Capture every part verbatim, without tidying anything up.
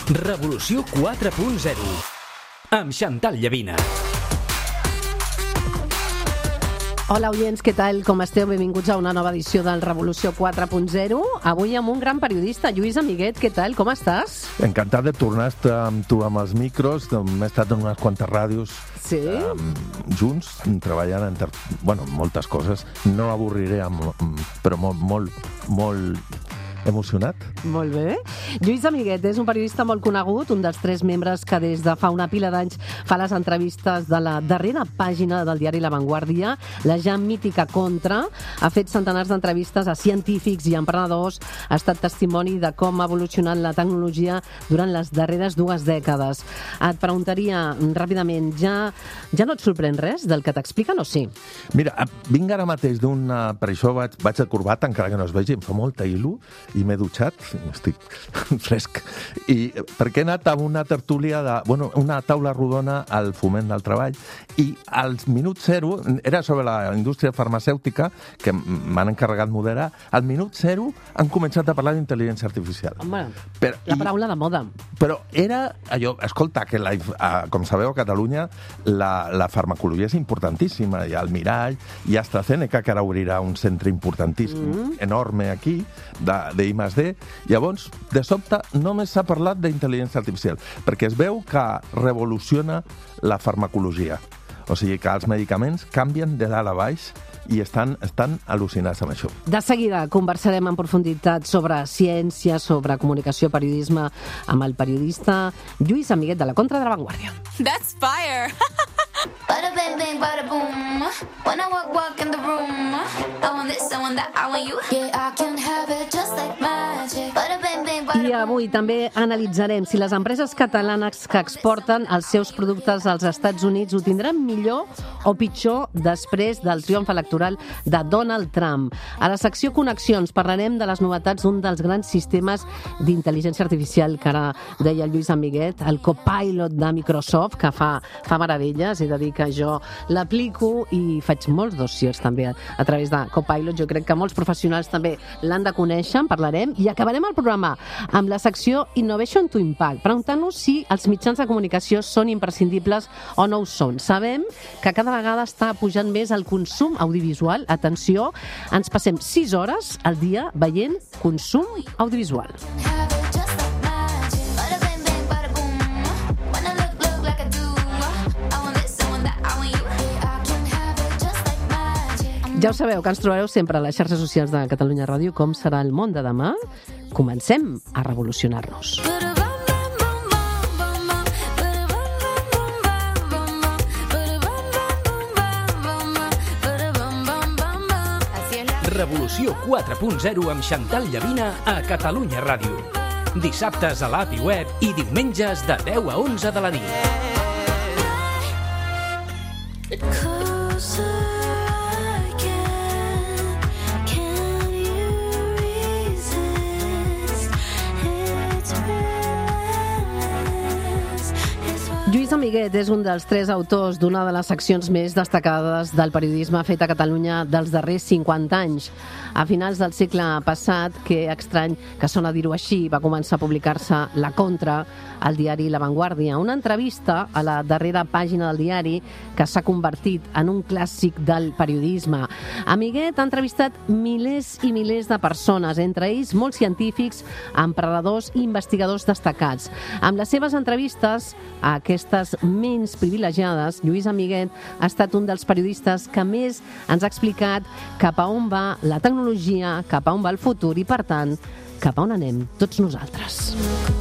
Revolució quatre punt zero amb Chantal Llavina. Hola, oients, què tal? Com esteu? Benvinguts a una nova edició del Revolució quatre punt zero. Avui amb un gran periodista, Lluís Amiguet. Què tal? Com estàs? Encantat de tornar a estar amb tu amb els micros. Hem estat en unes quantes ràdios sí? um, junts, treballant en ter... bueno, moltes coses. No avorriré, amb, però molt, molt, molt emocionat. Molt bé. Lluís Amiguet és un periodista molt conegut, un dels tres membres que des de fa una pila d'anys fa les entrevistes de la darrera pàgina del diari La Vanguardia, la ja mítica Contra. Ha fet centenars d'entrevistes a científics i emprenedors, ha estat testimoni de com ha evolucionat la tecnologia durant les darreres dues dècades. Et preguntaria ràpidament, ja, ja no et sorprèn res del que t'expliquen o sí? Mira, vinc ara mateix d'una... Per això vaig, vaig de corbata, encara que no es vegi, em fa molta il·lu, i m'he dutxat, estic fresc, i perquè he anat a una tertúlia, de, bueno, una taula rodona al Foment del Treball, i al minut zero, era sobre la indústria farmacèutica, que m'han encarregat moderar, al minut zero han començat a parlar d'intel·ligència artificial. Home, però, la paraula i, de moda. Però era allò, escolta, que la, com sabeu a Catalunya la, la farmacologia és importantíssima, hi ha el Mirall, hi ha AstraZeneca, que ara obrirà un centre importantíssim, mm. enorme aquí, de, de I més D, llavors, de sobte, només s'ha parlat d'intel·ligència artificial, perquè es veu que revoluciona la farmacologia. O sigui que els medicaments canvien de dalt a baix i estan, estan al·lucinats amb això. De seguida conversarem en profunditat sobre ciència, sobre comunicació, periodisme, amb el periodista Lluís Amiguet de la Contra de La Vanguardia. That's fire! Bada bang bang bada boom. When I walk walk in the room, I want this, I want that, I want you. Yeah, I can have it just like magic. Bada bang bang bada boom. I avui també analitzarem si les empreses catalanes que exporten els seus productes als Estats Units ho tindran millor o pitjor després del triomf electoral de Donald Trump. A la secció Connexions parlarem de les novetats d'un dels grans sistemes d'intel·ligència artificial que ara deia Lluís Amiguet, el Copilot de Microsoft, que fa, fa meravelles. He de dir que jo l'aplico i faig molts dossiers també a, a través de Copilot. Jo crec que molts professionals també l'han de conèixer, en parlarem, i acabarem el programa amb la secció Innovation to Impact, preguntant-nos si els mitjans de comunicació són imprescindibles o no ho són. Sabem que cada vegada està pujant més el consum audiovisual. Atenció, ens passem sis hores al dia veient consum audiovisual. Ja ho sabeu, que ens trobareu sempre a les xarxes socials de Catalunya Ràdio. Com serà el món de demà? Comencem a revolucionar-nos. Revolució quatre punt zero amb Chantal Llavina a Catalunya Ràdio. Dissabtes a l'app i web i diumenges de deu a onze de la nit. Lluís Amiguet és un dels tres autors d'una de les seccions més destacades del periodisme fet a Catalunya dels darrers cinquanta anys. A finals del segle passat, que estrany que sona dir-ho així, va començar a publicar-se La Contra al diari La Vanguardia, una entrevista a la darrera pàgina del diari que s'ha convertit en un clàssic del periodisme. Amiguet ha entrevistat milers i milers de persones, entre ells molts científics, emprenedors i investigadors destacats. Amb les seves entrevistes a aquestes ments privilegiades, Lluís Amiguet ha estat un dels periodistes que més ens ha explicat cap a on va la tecnologia, cap a on va el futur i, per tant, cap a on anem tots nosaltres.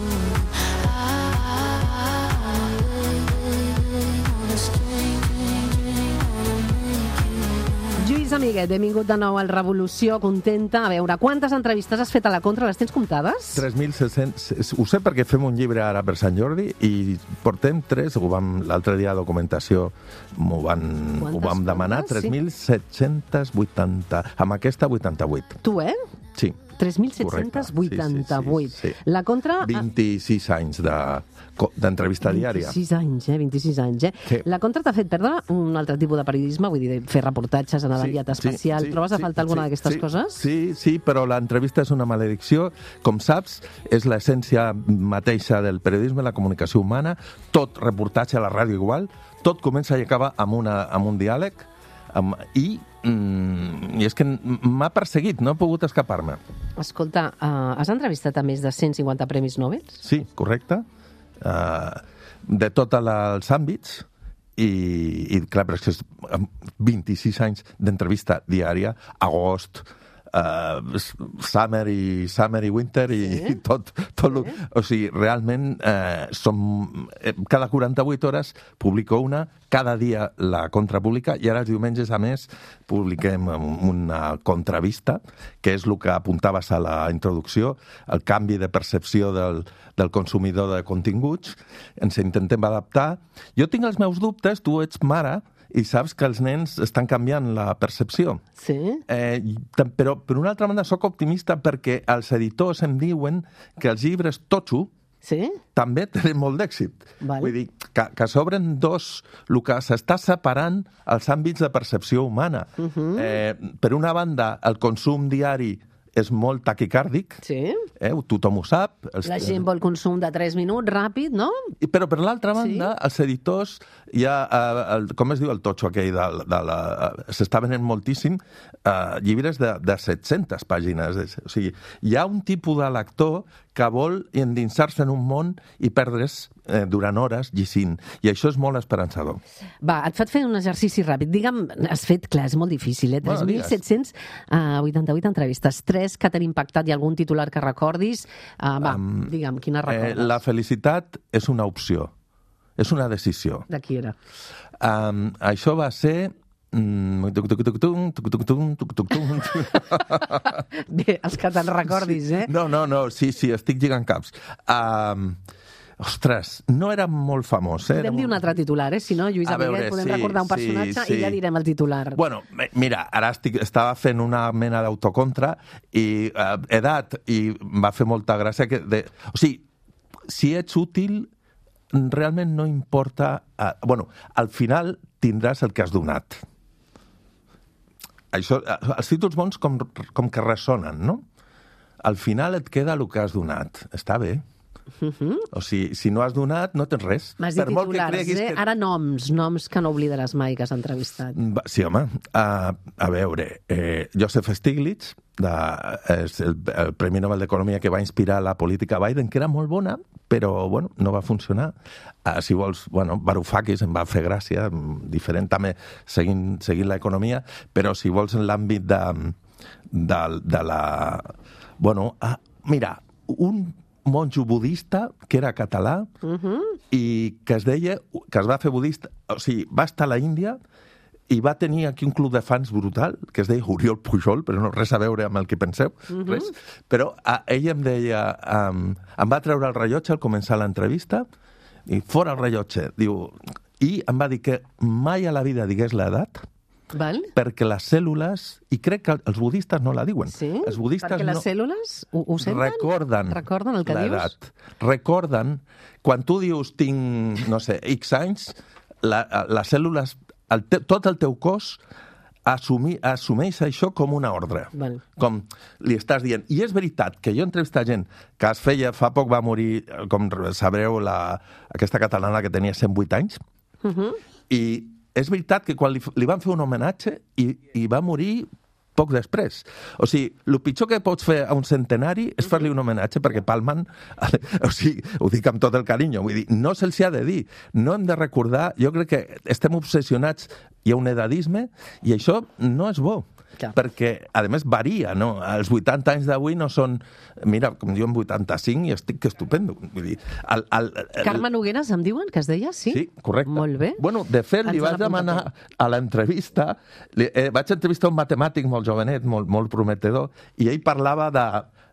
Lluís Amiguet, benvingut de nou al Revolució, contenta. A veure, quantes entrevistes has fet a La Contra? Les tens comptades? tres mil set-cents. Ho sé perquè fem un llibre ara per Sant Jordi i portem tres, ho vam l'altre dia a documentació, m'ho van, ho vam demanar, tres mil set-cents vuitanta. Amb aquesta, vuitanta-vuit. Tu, eh? Sí. tres mil set-cents vuitanta-vuit. Sí, sí, sí, sí. La contra... vint-i-sis anys d'entrevista de, diària. vint-i-sis anys, eh? vint-i-sis anys, eh? Sí. La contra t'ha fet perdre un altre tipus de periodisme, vull dir, fer reportatges, anar d'enviat Sí, especial. sí, Trobes a sí, faltar alguna sí, d'aquestes sí, coses? Sí, sí, però l'entrevista és una maledicció. Com saps, és l'essència mateixa del periodisme, la comunicació humana, tot reportatge a la ràdio igual, tot comença i acaba amb, una, amb un diàleg, amb, i, mm, i és que m'ha perseguit, no he pogut escapar-me. Escolta, uh, has entrevistat a més de cent cinquanta premis Nobel? Sí, correcte. Uh, de tots els àmbits, i, i clar, però és que és vint-i-sis anys d'entrevista diària, agost, uh, summer i summer i winter i, sí? i tot, tot sí? lo, o sigui, realment eh, som, eh, cada quaranta-vuit hores publico una, cada dia la contrapublica, i ara els diumenges, a més, publiquem una contravista, que és el que apuntaves a la introducció, el canvi de percepció del, del consumidor de continguts. Ens intentem adaptar. Jo tinc els meus dubtes, tu ets mare, i saps que els nens estan canviant la percepció. Sí. Eh, però, per una altra banda, sóc optimista perquè els editors em diuen que els llibres totxo sí? també tenen molt d'èxit. Vale. Vull dir, que, que s'obren dos, el que s'està separant els àmbits de percepció humana. Uh -huh. eh, per una banda, el consum diari és molt taquicàrdic, sí? eh? Tothom ho sap. Els... La gent vol consum de tres minuts, ràpid, no? I, però per l'altra banda, sí? Els editors, hi ha, eh, el, com es diu el totxo aquell, de, de la, s'està venent moltíssim, eh, llibres de, de set-centes pàgines. O sigui, hi ha un tipus de lector que vol endinsar-se en un món i perdre's eh, durant hores llegint. I això és molt esperançador. Va, et faig fer un exercici ràpid. Digue'm, has fet, clar, és molt difícil, eh? tres mil set-cents vuitanta-vuit entrevistes, tres que t'han impactat, i algun titular que recordis. Uh, va, um, digue'm, quina recordes? Eh, la felicitat és una opció, és una decisió. De qui era? Um, això va ser... Bé, els que te'n recordis, eh? No, no, no, sí, sí, estic lligant caps. Um, ostres, no era molt famós, eh? Podem dir un altre titular, eh? Si no, Lluís Amiguet, podem sí, recordar un personatge sí, sí. i ja direm el titular. Bueno, mira, ara estic, estava fent una mena d'autocontra i uh, edat, i va fer molta gràcia que... De, o sigui, si ets útil, realment no importa... Uh, bueno, al final tindràs el que has donat. Això, els títols bons com, com que ressonen, no? Al final et queda el que has donat. Està bé. Uh-huh. O sigui, si no has donat, no tens res. M'has dit titulars, eh? Que... Ara noms, noms que no oblidaràs mai que has entrevistat. Sí, home. Uh, a veure, eh, Joseph Stiglitz, de, és el, el Premi Nobel d'Economia que va inspirar la política Biden, que era molt bona, però, bueno, no va funcionar. Uh, si vols, bueno, Varoufakis em va fer gràcia, diferent també seguint, seguint l'economia, però si vols en l'àmbit de, de, de la... Bueno, uh, mira, un monjo budista que era català uh-huh. i que es deia, que es va fer budista, o sigui, va estar a la Índia i va tenir aquí un club de fans brutal, que es deia Oriol Pujol, però no res a veure amb el que penseu, uh-huh. res. Però a, ell em deia, um, em va treure el rellotge al començar l'entrevista, i fora el rellotge, diu, i em va dir que mai a la vida digués l'edat, val? Perquè les cèl·lules, i crec que els budistes no la diuen. Sí? Els budistes perquè les no, cèl·lules ho, ho senten? Recorden, recorden el que l'edat. Dius? Recorden, quan tu dius tinc, no sé, X anys, la, les cèl·lules, el te, tot el teu cos assumi, assumeix això com una ordre. Val. Com li estàs dient. I és veritat que jo he entrevistat gent que es feia, fa poc va morir, com sabreu, la, aquesta catalana que tenia cent vuit anys, uh-huh. i és veritat que quan li, li van fer un homenatge i, i va morir poc després. O sigui, el pitjor que pots fer a un centenari és fer-li un homenatge, perquè palmen, o sigui, ho dic amb tot el carinyo, vull dir, no se'ls ha de dir, no hem de recordar, jo crec que estem obsessionats, hi ha un edadisme, i això no és bo. Clar. Perquè, a més, varia, no? Els vuitanta anys d'avui no són... Mira, com jo en vuitanta-cinc i estic estupendo. Vull dir, el, el, el... Carme Nogueres, em diuen que es deia, sí? Sí, correcte. Molt bé. Bueno, de fet, li vaig demanar a l'entrevista... Eh, vaig entrevistar un matemàtic molt jovenet, molt, molt prometedor, i ell parlava de,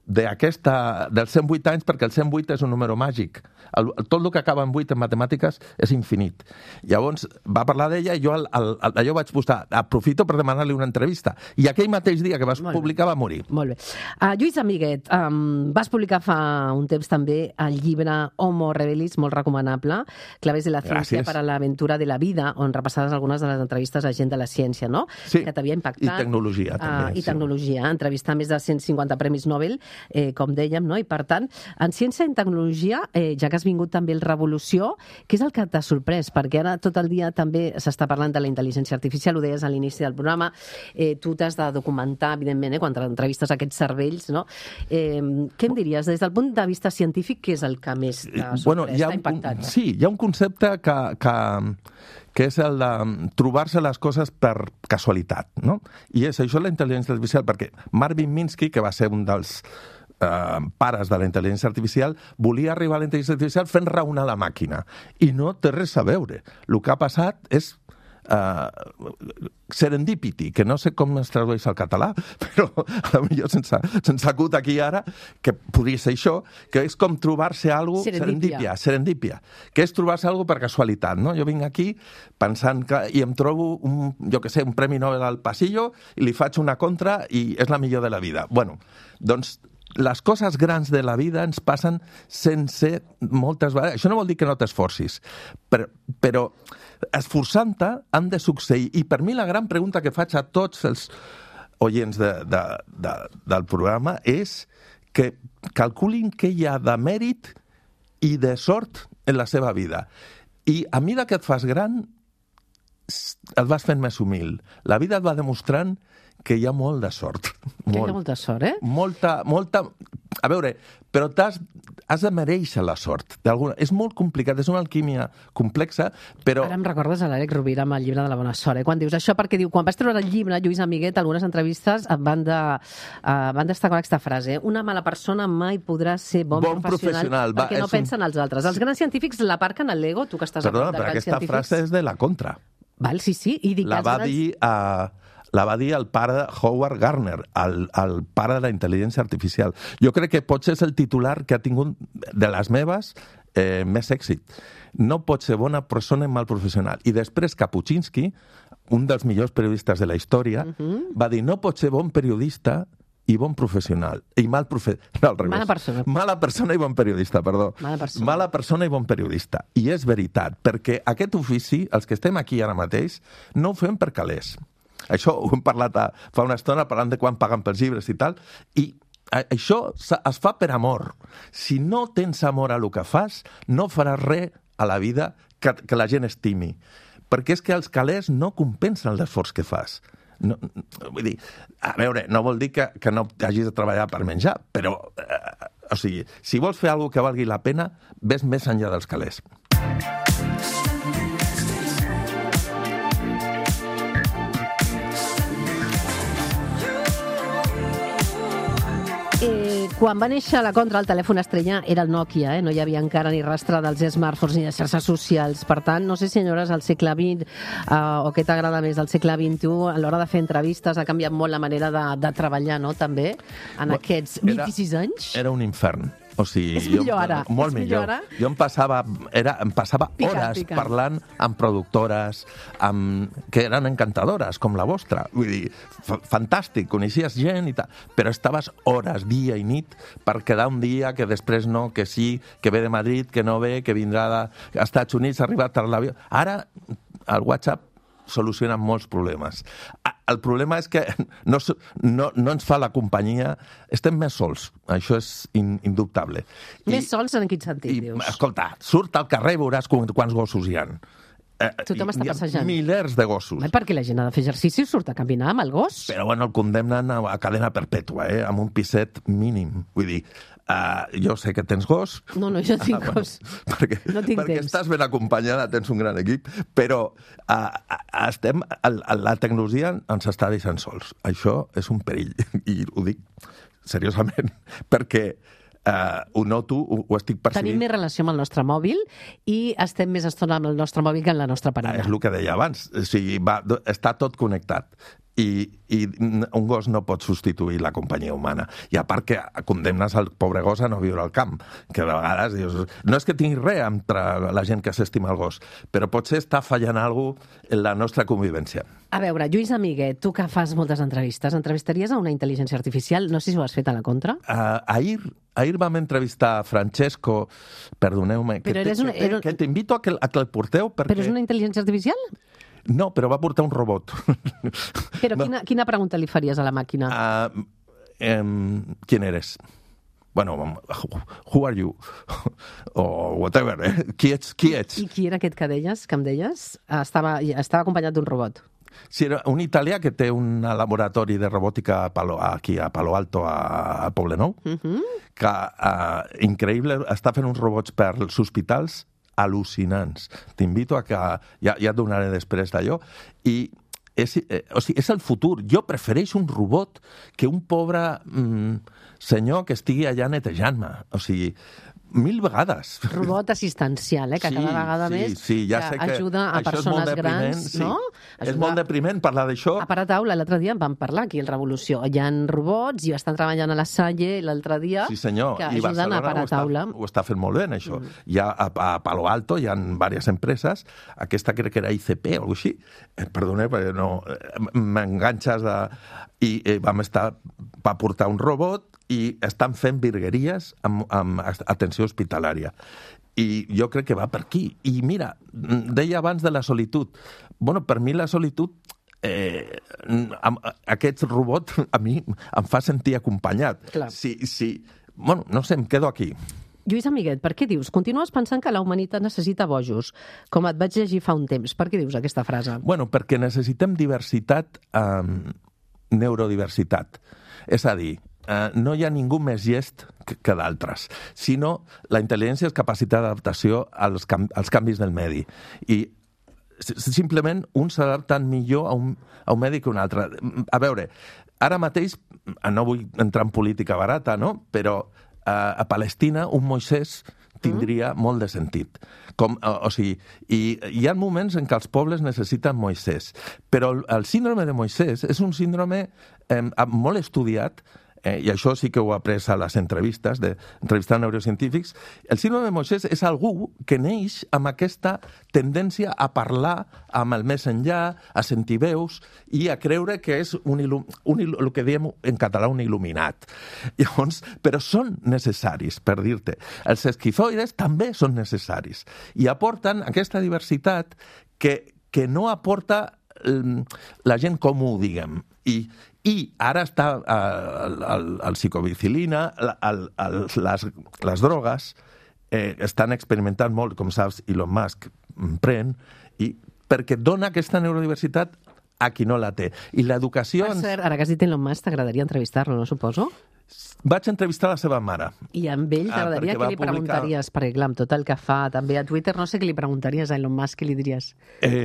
d'aquesta, dels cent vuit anys, perquè el cent vuit és un número màgic. El, tot el que acaba en vuit en matemàtiques és infinit. Llavors va parlar d'ella i jo el, el, el, allò vaig posar, aprofito per demanar-li una entrevista. I aquell mateix dia que vas Molt publicar va morir. Molt bé. Uh, Lluís Amiguet, um, vas publicar fa un temps també el llibre Homo Revelis, molt recomanable, Claves de la ciència Gràcies. per a l'aventura de la vida, on repassaves algunes de les entrevistes a gent de la ciència, no? Sí, que t'havia impactat. i tecnologia, també, Uh, I sí. tecnologia, entrevistar més de cent cinquanta premis Nobel, eh, com dèiem, no? I per tant, en ciència i en tecnologia, eh, ja que has vingut també el Revolució, què és el que t'ha sorprès? Perquè ara tot el dia també s'està parlant de la intel·ligència artificial, ho deies a l'inici del programa, eh, tu t'has de documentar, evidentment, eh, quan entrevistes aquests cervells, no? Eh, què em diries, des del punt de vista científic, què és el que més t'ha sorprès, Bueno, hi ha t'ha un, impactat? sí, hi ha un concepte que, que, que és el de trobar-se les coses per casualitat, no? I és això la intel·ligència artificial, perquè Marvin Minsky, que va ser un dels eh, pares de la intel·ligència artificial, volia arribar a la intel·ligència artificial fent raonar la màquina. I no té res a veure. El que ha passat és Uh, serendipity, que no sé com es tradueix al català, però potser sense, sense acut aquí ara, que podria ser això, que és com trobar-se alguna cosa... Serendípia. Serendípia, serendípia, que és trobar-se alguna cosa per casualitat, no? Jo vinc aquí pensant que... i em trobo, un, jo que sé, un premi Nobel al passillo i li faig una contra i és la millor de la vida. Bueno, doncs les coses grans de la vida ens passen sense moltes vegades. Això no vol dir que no t'esforcis, però, però esforçant-te han de succeir. I per mi la gran pregunta que faig a tots els oients de, de, de, del programa és que calculin què hi ha de mèrit i de sort en la seva vida. I a mesura que et fas gran, et vas fent més humil. La vida et va demostrant que hi ha molt de sort. Que hi ha molta sort, eh? Molta, molta... A veure, però t'has, has de mereixer la sort. D'alguna... És molt complicat, és una alquímia complexa, però... Ara em recordes a l'Àlex Rovira amb el llibre de la bona sort, eh? Quan dius això, perquè diu, quan vas treure el llibre, Lluís Amiguet, algunes entrevistes van, de, uh, van destacar aquesta frase, una mala persona mai podrà ser bon, Bon professional, professional, va, perquè no és un- pensen els altres. Els grans científics l'aparquen al l'ego, tu que estàs Perdona, a prop de però grans aquesta científics. frase és de la contra. Val, sí, sí, i dic La que els va grans... dir a... La va dir el pare de Howard Gardner, el, el pare de la intel·ligència artificial. Jo crec que potser és el titular que ha tingut de les meves eh, més èxit. No pot ser bona persona i mal professional. I després Kapuscinski, un dels millors periodistes de la història, uh-huh. va dir no pot ser bon periodista i bon professional. I mal professional. No, al revés. Mala persona. Mala persona i bon periodista, perdó. Mala persona. Mala persona i bon periodista. I és veritat, perquè aquest ofici, els que estem aquí ara mateix, no ho fem per calés. Això ho hem parlat a, fa una estona parlant de quan paguen pels llibres i tal, i a, això es fa per amor. Si no tens amor a el que fas, no faràs res a la vida que, que la gent estimi. Perquè és que els calés no compensen l'esforç que fas. No, vull dir, a veure, no vol dir que, que no hagis de treballar per menjar, però, eh, o sigui, si vols fer alguna cosa que valgui la pena, ves més enllà dels calés. Eh, quan va néixer la contra, el telèfon estrella era el Nokia, eh? No hi havia encara ni rastre dels smartphones ni de xarxes socials. Per tant, no sé, senyores, al segle vint eh, o què t'agrada més, al segle vint-i-u, a l'hora de fer entrevistes ha canviat molt la manera de, de treballar, no?, també, en aquests vint-i-sis anys. Era un infern. O sigui, És millor jo, ara, Molt és millor. millor ara? Jo em passava, era, em passava Picant, hores picant. parlant amb productores amb, que eren encantadores, com la vostra. Vull dir, f- fantàstic, coneixies gent i tal, però estaves hores, dia i nit, per quedar un dia que després no, que sí, que ve de Madrid, que no ve, que vindrà dels Estats Units, ha arribat a l'avió. Ara, el WhatsApp soluciona molts problemes. El problema és que no, no, no ens fa la companyia... Estem més sols, això és in, indubtable. Més sols en quin sentit, I, dius? escolta, surt al carrer i veuràs quants gossos hi ha. Eh, Tothom està hi ha passejant. Milers de gossos. Ai, perquè la gent ha de fer exercici i surt a caminar amb el gos. Però, bueno, el condemnen a, a cadena perpètua, eh? Amb un piset mínim. Vull dir, uh, jo sé que tens gos... No, no, jo tinc Ah, gos. bueno, perquè, No tinc perquè temps. estàs ben acompanyada, tens un gran equip, però uh, estem, el, la tecnologia ens està deixant sols. Això és un perill, i ho dic seriosament, perquè Uh, ho noto, ho, ho estic percebint. Tenim més relació amb el nostre mòbil i estem més estona amb el nostre mòbil que amb la nostra Ah, parella. és el que deia abans. O sigui, va, està tot connectat. i, i un gos no pot substituir la companyia humana. I a part que condemnes el pobre gos a no viure al camp, que de vegades dius, no és que tingui res entre la gent que s'estima el gos, però potser està fallant alguna cosa en la nostra convivència. A veure, Lluís Amiguet, tu que fas moltes entrevistes, entrevistaries a una intel·ligència artificial? No sé si ho has fet a la contra. Uh, ahir, ahir vam entrevistar a Francesco, perdoneu-me, que, te, una, que, era... que t'invito a que, a que el porteu perquè... Però és una intel·ligència artificial? No, però va portar un robot. Però quina, quina pregunta li faries a la màquina? Uh, um, ¿Quién eres? Bueno, who are you? O whatever, eh? Qui ets? Qui ets? I qui era aquest que deies, que em deies? Estava, estava acompanyat d'un robot. Sí, era un italià que té un laboratori de robòtica a Palo, aquí a Palo Alto, a, a Poblenou, uh -huh. que, uh, increïble, està fent uns robots per als hospitals al·lucinants. T'invito a que... Ja, ja et donaré després d'allò. I és, eh, o sigui, és el futur. Jo prefereixo un robot que un pobre mm, senyor que estigui allà netejant-me. O sigui, mil vegades. Robot assistencial, eh? Que sí, cada vegada sí, més sí, ja sé que ajuda a persones grans, sí. no? És Ajuda molt depriment parlar d'això. A Parataula, l'altre dia en vam parlar aquí, al Revolució. Hi ha robots i estan treballant a la Salle l'altre dia sí, senyor. que I ajuden a Parataula. Ho està, ho està fent molt bé, això. Mm. Hi ha, a, a Palo Alto hi ha diverses empreses, aquesta crec que era I C P o alguna cosa així, eh, perdoneu, perquè no, m'enganxes de... I eh, vam estar, va portar un robot i estan fent virgueries amb, amb atenció hospitalària. I jo crec que va per aquí. I mira, deia abans de la solitud. Bueno, per mi la solitud, eh, aquest robot a mi em fa sentir acompanyat. Clar. Sí, sí. Bueno, no sé, em quedo aquí. Lluís Amiguet, per què dius? Continues pensant que la humanitat necessita bojos, com et vaig llegir fa un temps. Per què dius aquesta frase? Bueno, perquè necessitem diversitat, eh, neurodiversitat. És a dir, Uh, no hi ha ningú més llest que, que d'altres, sinó la intel·ligència és capacitat d'adaptació als, cam als canvis del medi. I simplement un s'adapta millor a un, a un medi que un altre. A veure, ara mateix, no vull entrar en política barata, no? Però uh, a Palestina un Moisès tindria mm. molt de sentit. Com, o, o sigui, i hi ha moments en què els pobles necessiten Moisès, però el, el síndrome de Moisès és un síndrome eh, molt estudiat. Eh, i això sí que ho he après a les entrevistes, d'entrevistar neurocientífics. El síndrome de Moisès és algú que neix amb aquesta tendència a parlar amb el més enllà, a sentir veus i a creure que és un, il·lum, un el que diem en català un il·luminat. Llavors, però són necessaris, per dir-te. Els esquizoides també són necessaris i aporten aquesta diversitat que, que no aporta la gent comú, diguem. I, i ara està el, el, el psicobicilina, el, el, les, les drogues, eh, estan experimentant molt, com saps, Elon Musk pren, i perquè dona aquesta neurodiversitat a qui no la té. I l'educació... Per cert, ara que has dit Elon Musk, t'agradaria entrevistar-lo, no suposo? Vaig entrevistar la seva mare. I amb ell t'agradaria ah, que li publicar... preguntaries, perquè clar, amb tot el que fa també a Twitter, no sé què li preguntaries a Elon Musk, què li diries? Eh...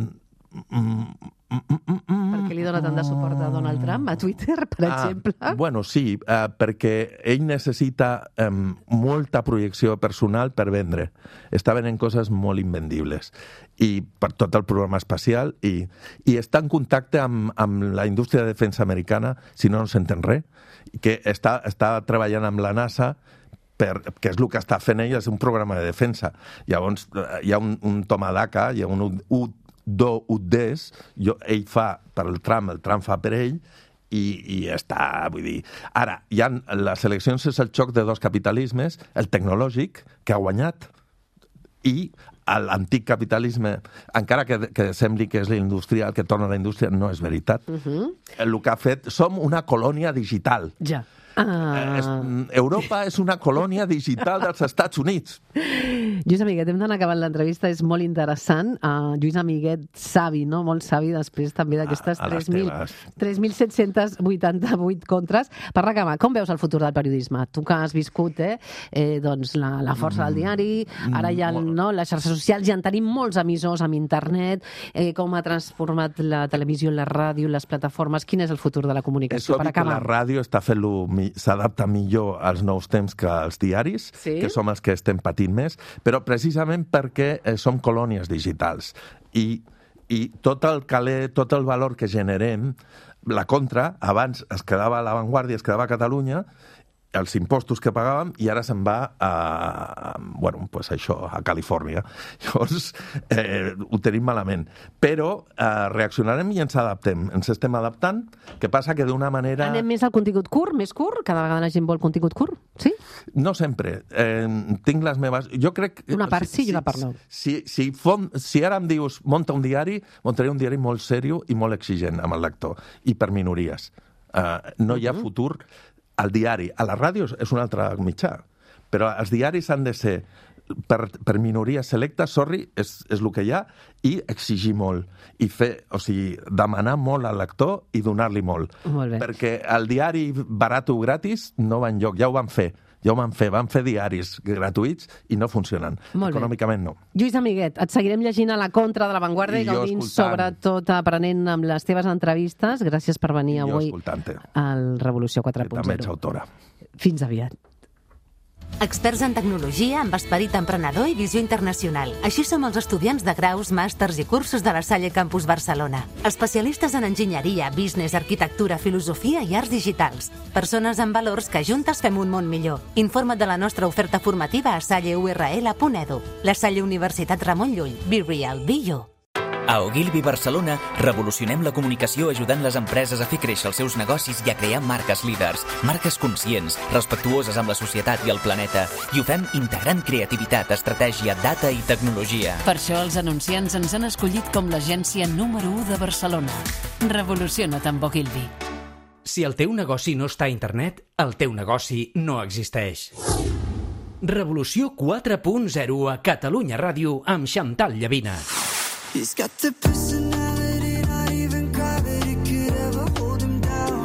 Mm, mm, mm, mm, per què li dona tant de suport a Donald Trump a Twitter, per ah, exemple? Bueno, sí, uh, perquè ell necessita um, molta projecció personal per vendre. Està venent coses molt invendibles. I per tot el programa espacial, i, i està en contacte amb, amb la indústria de defensa americana, si no, no s'entén res, que està, està treballant amb la NASA, per, que és el que està fent ell, és un programa de defensa. Llavors, hi ha un, un toma daca, hi ha un U do udés, jo, ell fa per el Trump, el Trump fa per ell, i, i està, vull dir... Ara, hi ha, les eleccions és el xoc de dos capitalismes, el tecnològic, que ha guanyat, i l'antic capitalisme, encara que, que sembli que és l'industrial, que torna a la indústria, no és veritat. Uh-huh. El que ha fet... Som una colònia digital. Ja. Ah. És, Europa és una colònia digital dels Estats Units. Lluís Amiguet, hem d'anar acabant l'entrevista, és molt interessant. Uh, Lluís Amiguet, savi, no? Molt savi, després també d'aquestes tres mil set-cents vuitanta-vuit contres. Per acabar, com veus el futur del periodisme? Tu que has viscut, eh? eh doncs la, la força del diari, ara ja no, les xarxes socials, ja en tenim molts emissors amb internet, eh, com ha transformat la televisió, la ràdio, les plataformes, quin és el futur de la comunicació? És obvi que la ràdio està fent-lo, s'adapta millor als nous temps que als diaris, sí? Que som els que estem patint més, però precisament perquè eh, som colònies digitals. I, i tot el caler, tot el valor que generem, la contra, abans es quedava a l'avantguàrdia, es quedava a Catalunya, els impostos que pagàvem, i ara se'n va a, bueno, pues això, a Califòrnia. Llavors, eh, ho tenim malament. Però eh, reaccionarem i ens adaptem. Ens estem adaptant. Què passa? Que d'una manera... Anem més al contingut curt, més curt? Cada vegada la gent vol contingut curt, sí? No sempre. Eh, tinc les meves... Jo crec... Una part sí i una part no. Si, si, fon, si ara em dius monta un diari, muntaré un diari molt seriós i molt exigent amb el lector. I per minories. Uh, no hi ha futur... El diari, a la ràdio és un altre mitjà, però els diaris han de ser per, per minories selectes, sorry, és, és el que hi ha, i exigir molt, i fer, o sigui, demanar molt al lector i donar-li molt. Molt bé. Perquè el diari barat o gratis no va enlloc, ja ho van fer. Ja ho van fer, van fer diaris gratuïts i no funcionen. Molt Econòmicament no. Lluís Amiguet, et seguirem llegint a la contra de l'avantguàrdia i gaudint sobretot aprenent amb les teves entrevistes. Gràcies per venir I avui al Revolució quatre punt zero. També ets autora. Fins aviat. Experts en tecnologia amb esperit emprenedor i visió internacional. Així som els estudiants de graus, màsters i cursos de la Salle Campus Barcelona. Especialistes en enginyeria, business, arquitectura, filosofia i arts digitals. Persones amb valors que juntes fem un món millor. Informa't de la nostra oferta formativa a salle u erre ele punt edu. La Salle Universitat Ramon Llull. Be real, be you. A Ogilvy Barcelona revolucionem la comunicació ajudant les empreses a fer créixer els seus negocis i a crear marques líders, marques conscients, respectuoses amb la societat i el planeta, i ho fem integrant creativitat, estratègia, data i tecnologia. Per això els anunciants ens han escollit com l'agència número u de Barcelona. Revoluciona't amb Ogilvy. Si el teu negoci no està a internet, el teu negoci no existeix. Revolució quatre punt zero a Catalunya Ràdio amb Xantal Llavina. He's got the personality, not even gravity could ever hold him down.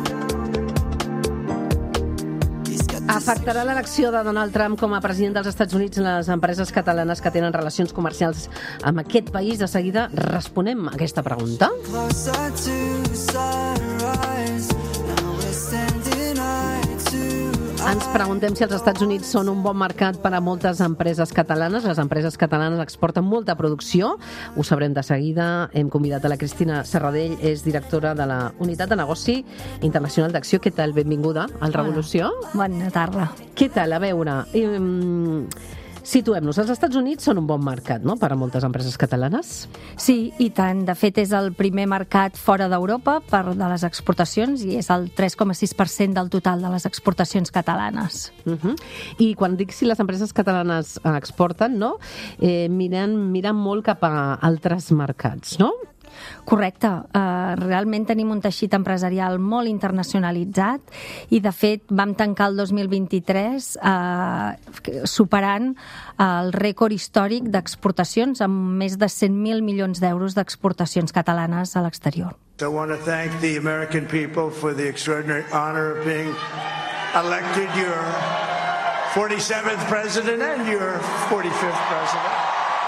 Afectarà l'elecció de Donald Trump com a president dels Estats Units les empreses catalanes que tenen relacions comercials amb aquest país? De seguida responem a aquesta pregunta. Closer to sunrise, now we're standing eye to Ens preguntem si els Estats Units són un bon mercat per a moltes empreses catalanes. Les empreses catalanes exporten molta producció. Ho sabrem de seguida. Hem convidat a la Cristina Serradell, és directora de la Unitat de Negoci Internacional d'Acció. Què tal? Benvinguda al Revolució. Hola. Bona tarda. Què tal? A veure... Um... Situem-nos. Els Estats Units són un bon mercat, no?, per a moltes empreses catalanes. Sí, i tant. De fet, és el primer mercat fora d'Europa per de les exportacions i és el tres coma sis per cent del total de les exportacions catalanes. Uh-huh. I quan dic si les empreses catalanes exporten, no?, eh, miren, miren molt cap a altres mercats, no? Correcte. Uh, realment tenim un teixit empresarial molt internacionalitzat i, de fet, vam tancar el dos mil vint-i-tres uh, superant el rècord històric d'exportacions amb més de cent mil milions d'euros d'exportacions catalanes a l'exterior. I want to thank the American people for the extraordinary honor of being elected your forty-seventh president and your forty-fifth president.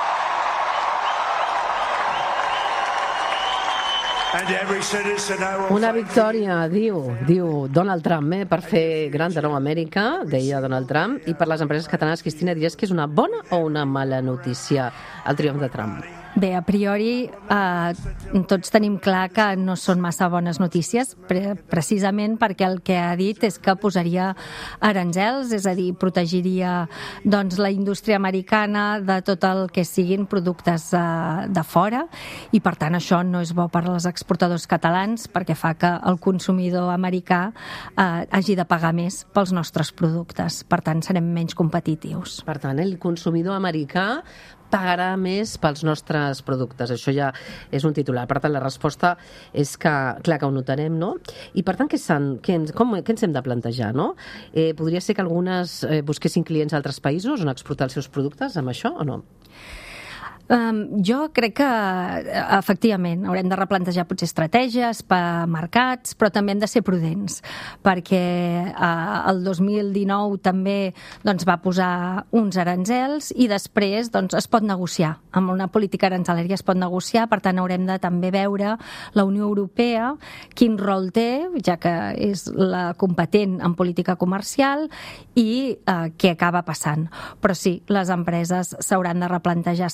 Una victòria, diu, diu Donald Trump, eh, per fer gran de nou Amèrica, deia Donald Trump, i per les empreses catalanes. Cristina, diries que és una bona o una mala notícia el triomf de Trump? Bé, a priori, eh, tots tenim clar que no són massa bones notícies, pre precisament perquè el que ha dit és que posaria aranzels, és a dir, protegiria doncs, la indústria americana de tot el que siguin productes eh, de fora, i per tant això no és bo per als exportadors catalans perquè fa que el consumidor americà eh, hagi de pagar més pels nostres productes. Per tant, serem menys competitius. Per tant, el consumidor americà pagarà més pels nostres productes. Això ja és un titular. Per tant, la resposta és que, clar que ho notarem, no? I per tant, què, què, ens, com, què ens hem de plantejar, no? Eh, podria ser que algunes eh, busquessin clients a altres països on exportar els seus productes amb això o no? Um, jo crec que, efectivament, haurem de replantejar potser estratègies per mercats, però també hem de ser prudents, perquè uh, el dos mil dinou també doncs, va posar uns aranzels i després doncs, es pot negociar. Amb una política aranzelària es pot negociar, per tant haurem de també veure la Unió Europea quin rol té, ja que és la competent en política comercial, i uh, què acaba passant. Però sí, les empreses s'hauran de replantejar estratègies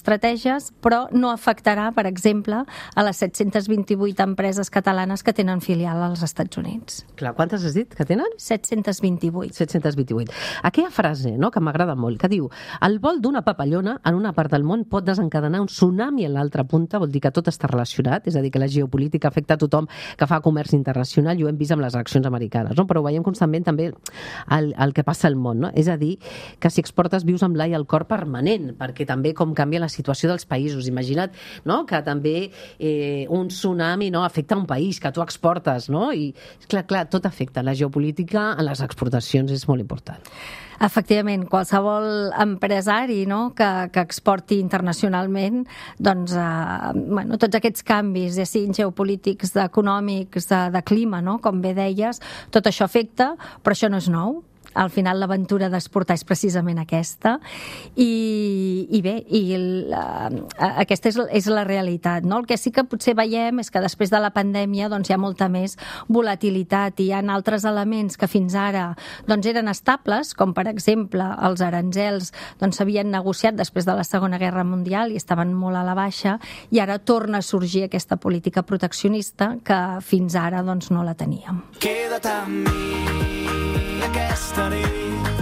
estratègies, però no afectarà, per exemple, a les set-cents vint-i-vuit empreses catalanes que tenen filial als Estats Units. Clar, quantes has dit que tenen? set-cents vint-i-vuit. set-cents vint-i-vuit. Aquella frase, no?, que m'agrada molt, que diu: el vol d'una papallona en una part del món pot desencadenar un tsunami en l'altra punta, vol dir que tot està relacionat, és a dir, que la geopolítica afecta a tothom que fa comerç internacional, i ho hem vist amb les eleccions americanes, no? Però ho veiem constantment també el, el que passa al món, no? És a dir, que si exportes vius amb l'ai al cor permanent, perquè també com canvia la situació dels països. Imagina't, no?, que també eh, un tsunami, no?, afecta un país, que tu exportes, no? I clar, clar, tot afecta. La geopolítica en les exportacions és molt important. Efectivament, qualsevol empresari, no?, que, que exporti internacionalment, doncs, eh, bueno, tots aquests canvis, ja siguin geopolítics, econòmics, de, de clima, no?, com bé deies, tot això afecta, però això no és nou. Al final l'aventura d'exportar és precisament aquesta, i, i bé, i la, aquesta és, és la realitat, no? El que sí que potser veiem és que després de la pandèmia doncs, hi ha molta més volatilitat, i hi ha altres elements que fins ara doncs, eren estables, com per exemple els aranzels doncs, s'havien negociat després de la Segona Guerra Mundial i estaven molt a la baixa, i ara torna a sorgir aquesta política proteccionista que fins ara doncs, no la teníem. Queda't amb mi aquesta nit,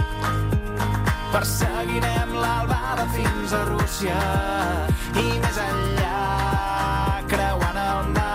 perseguirem l'albada fins a Rússia i més enllà, creuant el mar.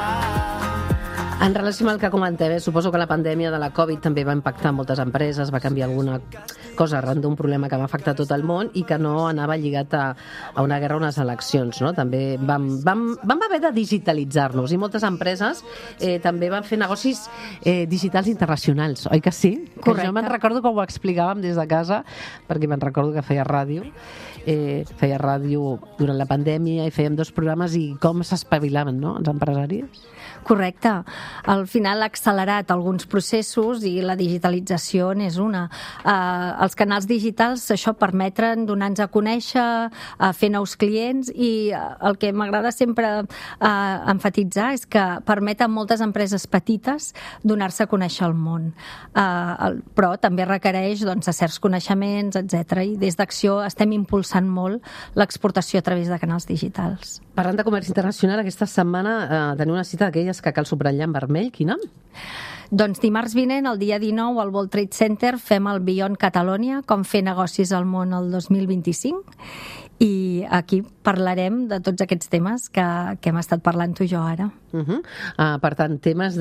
En relació amb el que comentem, eh, suposo que la pandèmia de la Covid també va impactar moltes empreses, va canviar alguna cosa arran d'un problema que va afectar tot el món i que no anava lligat a, a una guerra o unes eleccions, no? També vam, vam, vam haver de digitalitzar-nos, i moltes empreses eh, també van fer negocis eh, digitals internacionals, oi que sí? Correcte. Que jo me'n recordo que ho explicàvem des de casa, perquè me'n recordo que feia ràdio, eh, feia ràdio durant la pandèmia i fèiem dos programes, i com s'espavilaven, no?, els empresaris. Correcte. Al final ha accelerat alguns processos i la digitalització n'és una. Uh, els canals digitals això permeten donar-nos a conèixer, uh, fer nous clients, i uh, el que m'agrada sempre uh, enfatitzar és que permet a moltes empreses petites donar-se a conèixer al món. Uh, el, però també requereix doncs, a certs coneixements, etcètera. I des d'Acció estem impulsant molt l'exportació a través de canals digitals. Parlant de comerç internacional, aquesta setmana eh, tenim una cita d'aquelles que cal subratllar en vermell. Quina? Doncs dimarts vinent, el dia dinou, al World Trade Center, fem el Beyond Catalonia, com fer negocis al món el dos mil vint-i-cinc, i aquí parlarem de tots aquests temes que, que hem estat parlant tu i jo ara. Uh -huh. uh, per tant, temes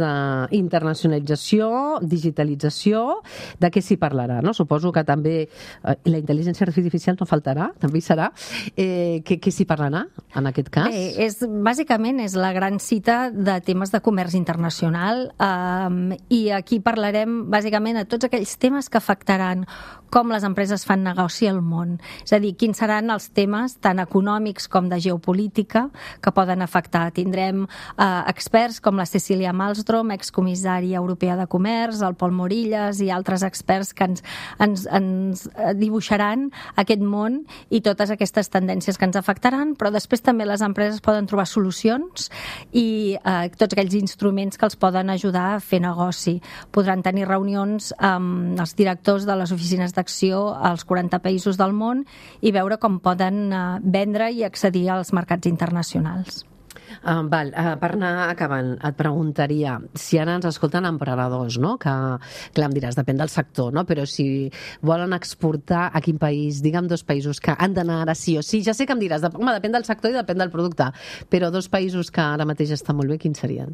d'internacionalització, digitalització, de què s'hi parlarà, no? Suposo que també uh, la intel·ligència artificial no faltarà, també hi serà. Eh, què què s'hi parlarà, en aquest cas? Bé, és, bàsicament és la gran cita de temes de comerç internacional, um, i aquí parlarem bàsicament de tots aquells temes que afectaran com les empreses fan negoci al món. És a dir, quins seran els temes tant econòmics com de geopolítica que poden afectar. Tindrem eh, experts com la Cecília Malmström, excomissària europea de comerç, el Pol Morillas i altres experts que ens, ens, ens dibuixaran aquest món i totes aquestes tendències que ens afectaran, però després també les empreses poden trobar solucions i eh, tots aquells instruments que els poden ajudar a fer negoci. Podran tenir reunions amb els directors de les oficines d'acció als quaranta països del món i veure com poden uh, vendre i accedir als mercats internacionals. Uh, val, uh, per anar acabant, et preguntaria si ara ens escolten emprenedors, no? Que, clar, em diràs, depèn del sector, no? Però si volen exportar a quin país, digue'm dos països que han d'anar ara sí o sí, ja sé que em diràs, home, depèn del sector i depèn del producte, però dos països que ara mateix estan molt bé, quins serien?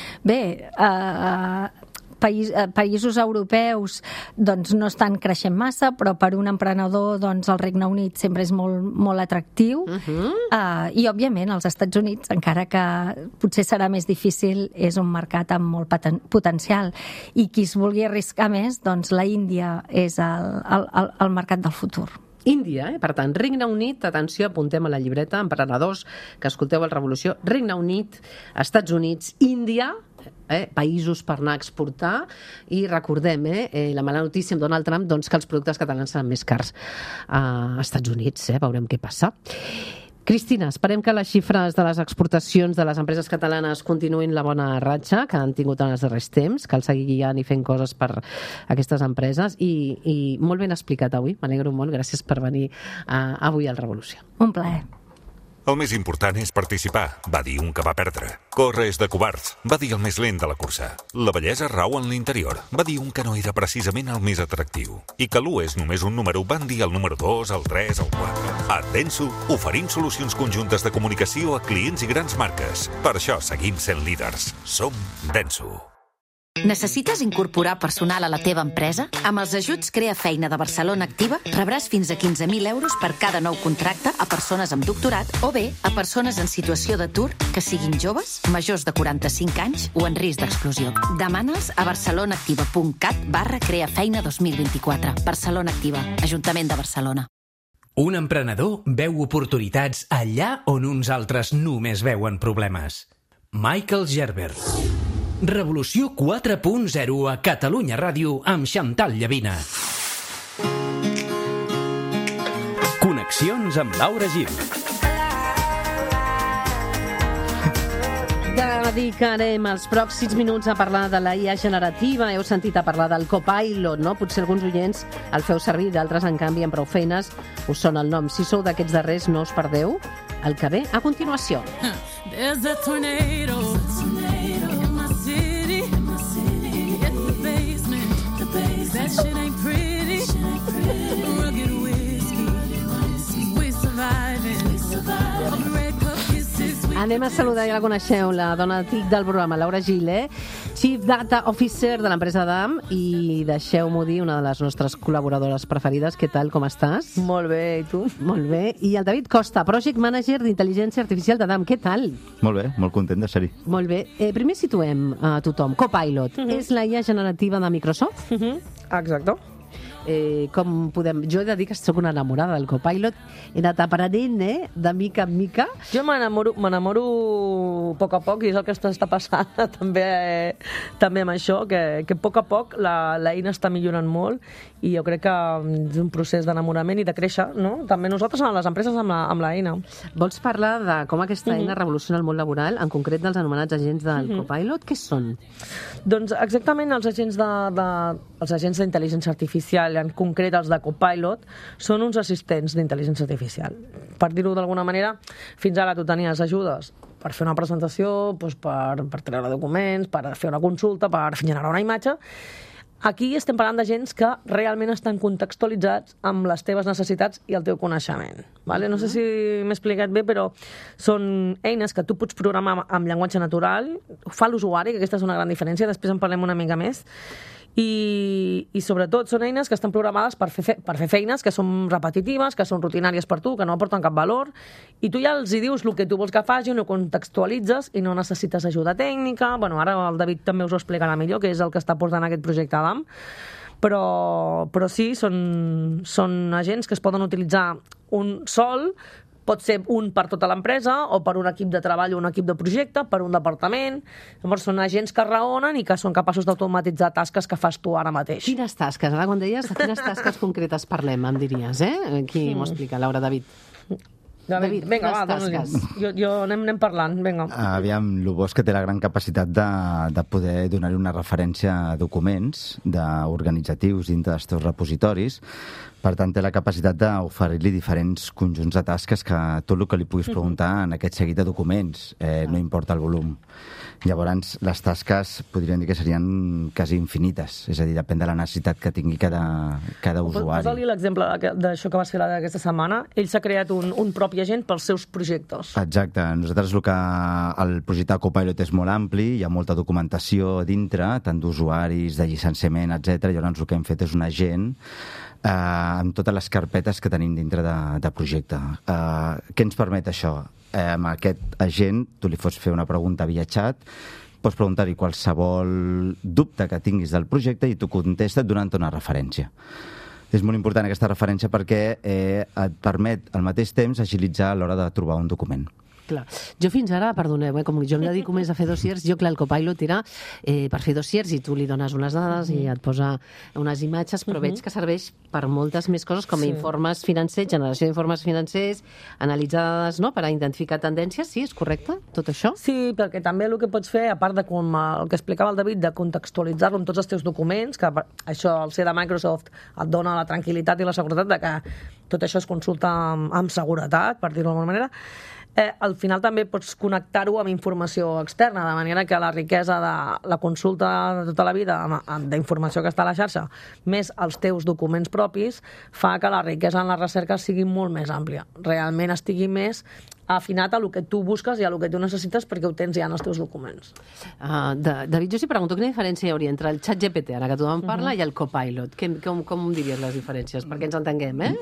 Bé, eh... Uh... País, eh, països europeus doncs, no estan creixent massa, però per un emprenedor doncs, el Regne Unit sempre és molt, molt atractiu. Uh-huh. uh, I, òbviament, els Estats Units, encara que potser serà més difícil, és un mercat amb molt poten- potencial. I qui es vulgui arriscar més, doncs la Índia és el, el, el, el mercat del futur. Índia, eh? Per tant, Regne Unit, atenció, apuntem a la llibreta, emprenedors que escolteu el Revolució, Regne Unit, Estats Units, Índia, eh? països per anar a exportar, i recordem, eh? Eh, la mala notícia amb Donald Trump, doncs que els productes catalans seran més cars a Estats Units, eh? Veurem què passa. Cristina, esperem que les xifres de les exportacions de les empreses catalanes continuïn la bona ratxa que han tingut en els darrers temps, cal seguir guiant i fent coses per aquestes empreses, i, i molt ben explicat avui, m'alegro molt, gràcies per venir uh, avui al Revolució. Un plaer. El més important és participar, va dir un que va perdre. Córrer és de covards, va dir el més lent de la cursa. La bellesa rau en l'interior, va dir un que no era precisament el més atractiu. I que l'u és només un número, van dir el número dos, el tres, el quatre. A Denso oferim solucions conjuntes de comunicació a clients i grans marques. Per això seguim sent líders. Som Denso. Necessites incorporar personal a la teva empresa? Amb els ajuts Crea Feina de Barcelona Activa rebràs fins a quinze mil euros per cada nou contracte a persones amb doctorat o bé a persones en situació d'atur que siguin joves, majors de quaranta-cinc anys o en risc d'exclusió. Demana'ls a barcelonaactiva.cat barra Crea Feina dos mil vint-i-quatre. Barcelona Activa, Ajuntament de Barcelona. Un emprenedor veu oportunitats allà on uns altres només veuen problemes. Michael Gerber. Revolució quatre punt zero a Catalunya Ràdio amb Xantal Llavina. Connexions amb Laura Gil. Dedicarem els pròxims minuts a parlar de la I A generativa. Heu sentit a parlar del Copilot, no? Potser alguns oients el feu servir, d'altres, en canvi, amb prou feines us sona el nom. Si sou d'aquests darrers, no us perdeu el que ve a continuació. There's a tornado in my city. Get the basement. That shit ain't pretty. Rugged whiskey. We surviving. Red cup kisses. Anem a saludar, ja la coneixeu, la dona T I C del programa, Laura Gil, eh? Chief Data Officer de l'empresa D A M, i deixeu-m'ho dir, una de les nostres col·laboradores preferides. Què tal, com estàs? Molt bé, i tu? Molt bé. I el David Costa, Project Manager d'Intel·ligència Artificial de D A M. Què tal? Molt bé, molt content de ser-hi. Molt bé. Eh, primer situem a tothom. Copilot, uh -huh. és la I A generativa de Microsoft? Uh -huh. Exacte. Eh, com podem... Jo he de dir que soc una enamorada del Copilot. He anat aprenent, eh, de mica en mica. Jo m'enamoro m'enamoro a poc a poc, i és el que està passant també, eh, també amb això, que, que a poc a poc la, la eina està millorant molt, i jo crec que és un procés d'enamorament i de créixer, no? També nosaltres a les empreses amb la, amb la eina. Vols parlar de com aquesta eina uh -huh. revoluciona el món laboral, en concret dels anomenats agents del uh -huh. Copilot? Què són? Doncs exactament els agents de, de, els agents d'intel·ligència artificial, en concret els de Copilot, són uns assistents d'intel·ligència artificial. Per dir-ho d'alguna manera, fins ara tu tenies ajudes per fer una presentació, doncs per, per treure documents, per fer una consulta, per generar una imatge. Aquí estem parlant d'agents que realment estan contextualitzats amb les teves necessitats i el teu coneixement. Vale? No sé si m'he explicat bé, però són eines que tu pots programar amb llenguatge natural, ho fa l'usuari, que aquesta és una gran diferència, després en parlem una mica més, i, i sobretot són eines que estan programades per fer, fe, per fer feines que són repetitives, que són rutinàries per tu, que no aporten cap valor, i tu ja els hi dius el que tu vols que facin, ho contextualitzes i no necessites ajuda tècnica. Bueno, ara el David també us ho explicarà millor, que és el que està portant aquest projecte a D A M, però, però sí, són, són agents que es poden utilitzar un sol, pot ser un per tota l'empresa, o per un equip de treball o un equip de projecte, per un departament. Llavors són agents que raonen i que són capaços d'automatitzar tasques que fas tu ara mateix. Quines tasques? Ara, quan deies de quines tasques concretes parlem, em diries, eh? Qui m'ho explica? Laura, David. David, vinga, va, dona-li. Jo, jo anem, anem parlant, vinga. Aviam, el bo és que té la gran capacitat de, de poder donar-hi una referència a documents organitzatius dintre dels teus repositoris. Per tant, té la capacitat d'oferir-li diferents conjunts de tasques que tot el que li puguis preguntar en aquest seguit de documents, eh, no importa el volum. Llavors, les tasques podríem dir que serien quasi infinites, és a dir, depèn de la necessitat que tingui cada, cada usuari. Posa-li l'exemple d'això que vas fer aquesta setmana. Ell s'ha creat un, un propi agent pels seus projectes. Exacte. Nosaltres el que el projecte de Copilot és molt ampli, hi ha molta documentació dintre, tant d'usuaris, de llicenciament, etcètera. Llavors, el que hem fet és un agent eh, amb totes les carpetes que tenim dintre de, de projecte. Eh, què ens permet això? Eh, amb aquest agent, tu li fots fer una pregunta via xat, pots preguntar-hi qualsevol dubte que tinguis del projecte i tu contesta donant una referència. És molt important aquesta referència perquè eh, et permet al mateix temps agilitzar a l'hora de trobar un document. Clar. Jo fins ara, perdoneu, eh, com jo em dedico més a fer dossiers, jo, clar, el Copilot era eh, per fer dossiers i tu li dones unes dades i et posa unes imatges, però veig que serveix per moltes més coses, com a Sí. informes financers, generació d'informes financers, analitzar dades, no?, per a identificar tendències. Sí, és correcte, tot això? Sí, perquè també el que pots fer, a part de com el que explicava el David, de contextualitzar-lo amb tots els teus documents, que això, al ser de Microsoft, et dona la tranquil·litat i la seguretat de que tot això es consulta amb, amb seguretat, per dir-ho d'alguna manera. eh, al final també pots connectar-ho amb informació externa, de manera que la riquesa de la consulta de tota la vida d'informació que està a la xarxa, més els teus documents propis, fa que la riquesa en la recerca sigui molt més àmplia. Realment estigui més afinat a lo que tu busques i a lo que tu necessites perquè ho tens ja en els teus documents. Uh, de, David, jo si pregunto, quina diferència hi hauria entre el xat G P T, ara que tothom parla, uh-huh. i el Copilot? Que, com, com diries les diferències? Perquè ens entenguem, eh?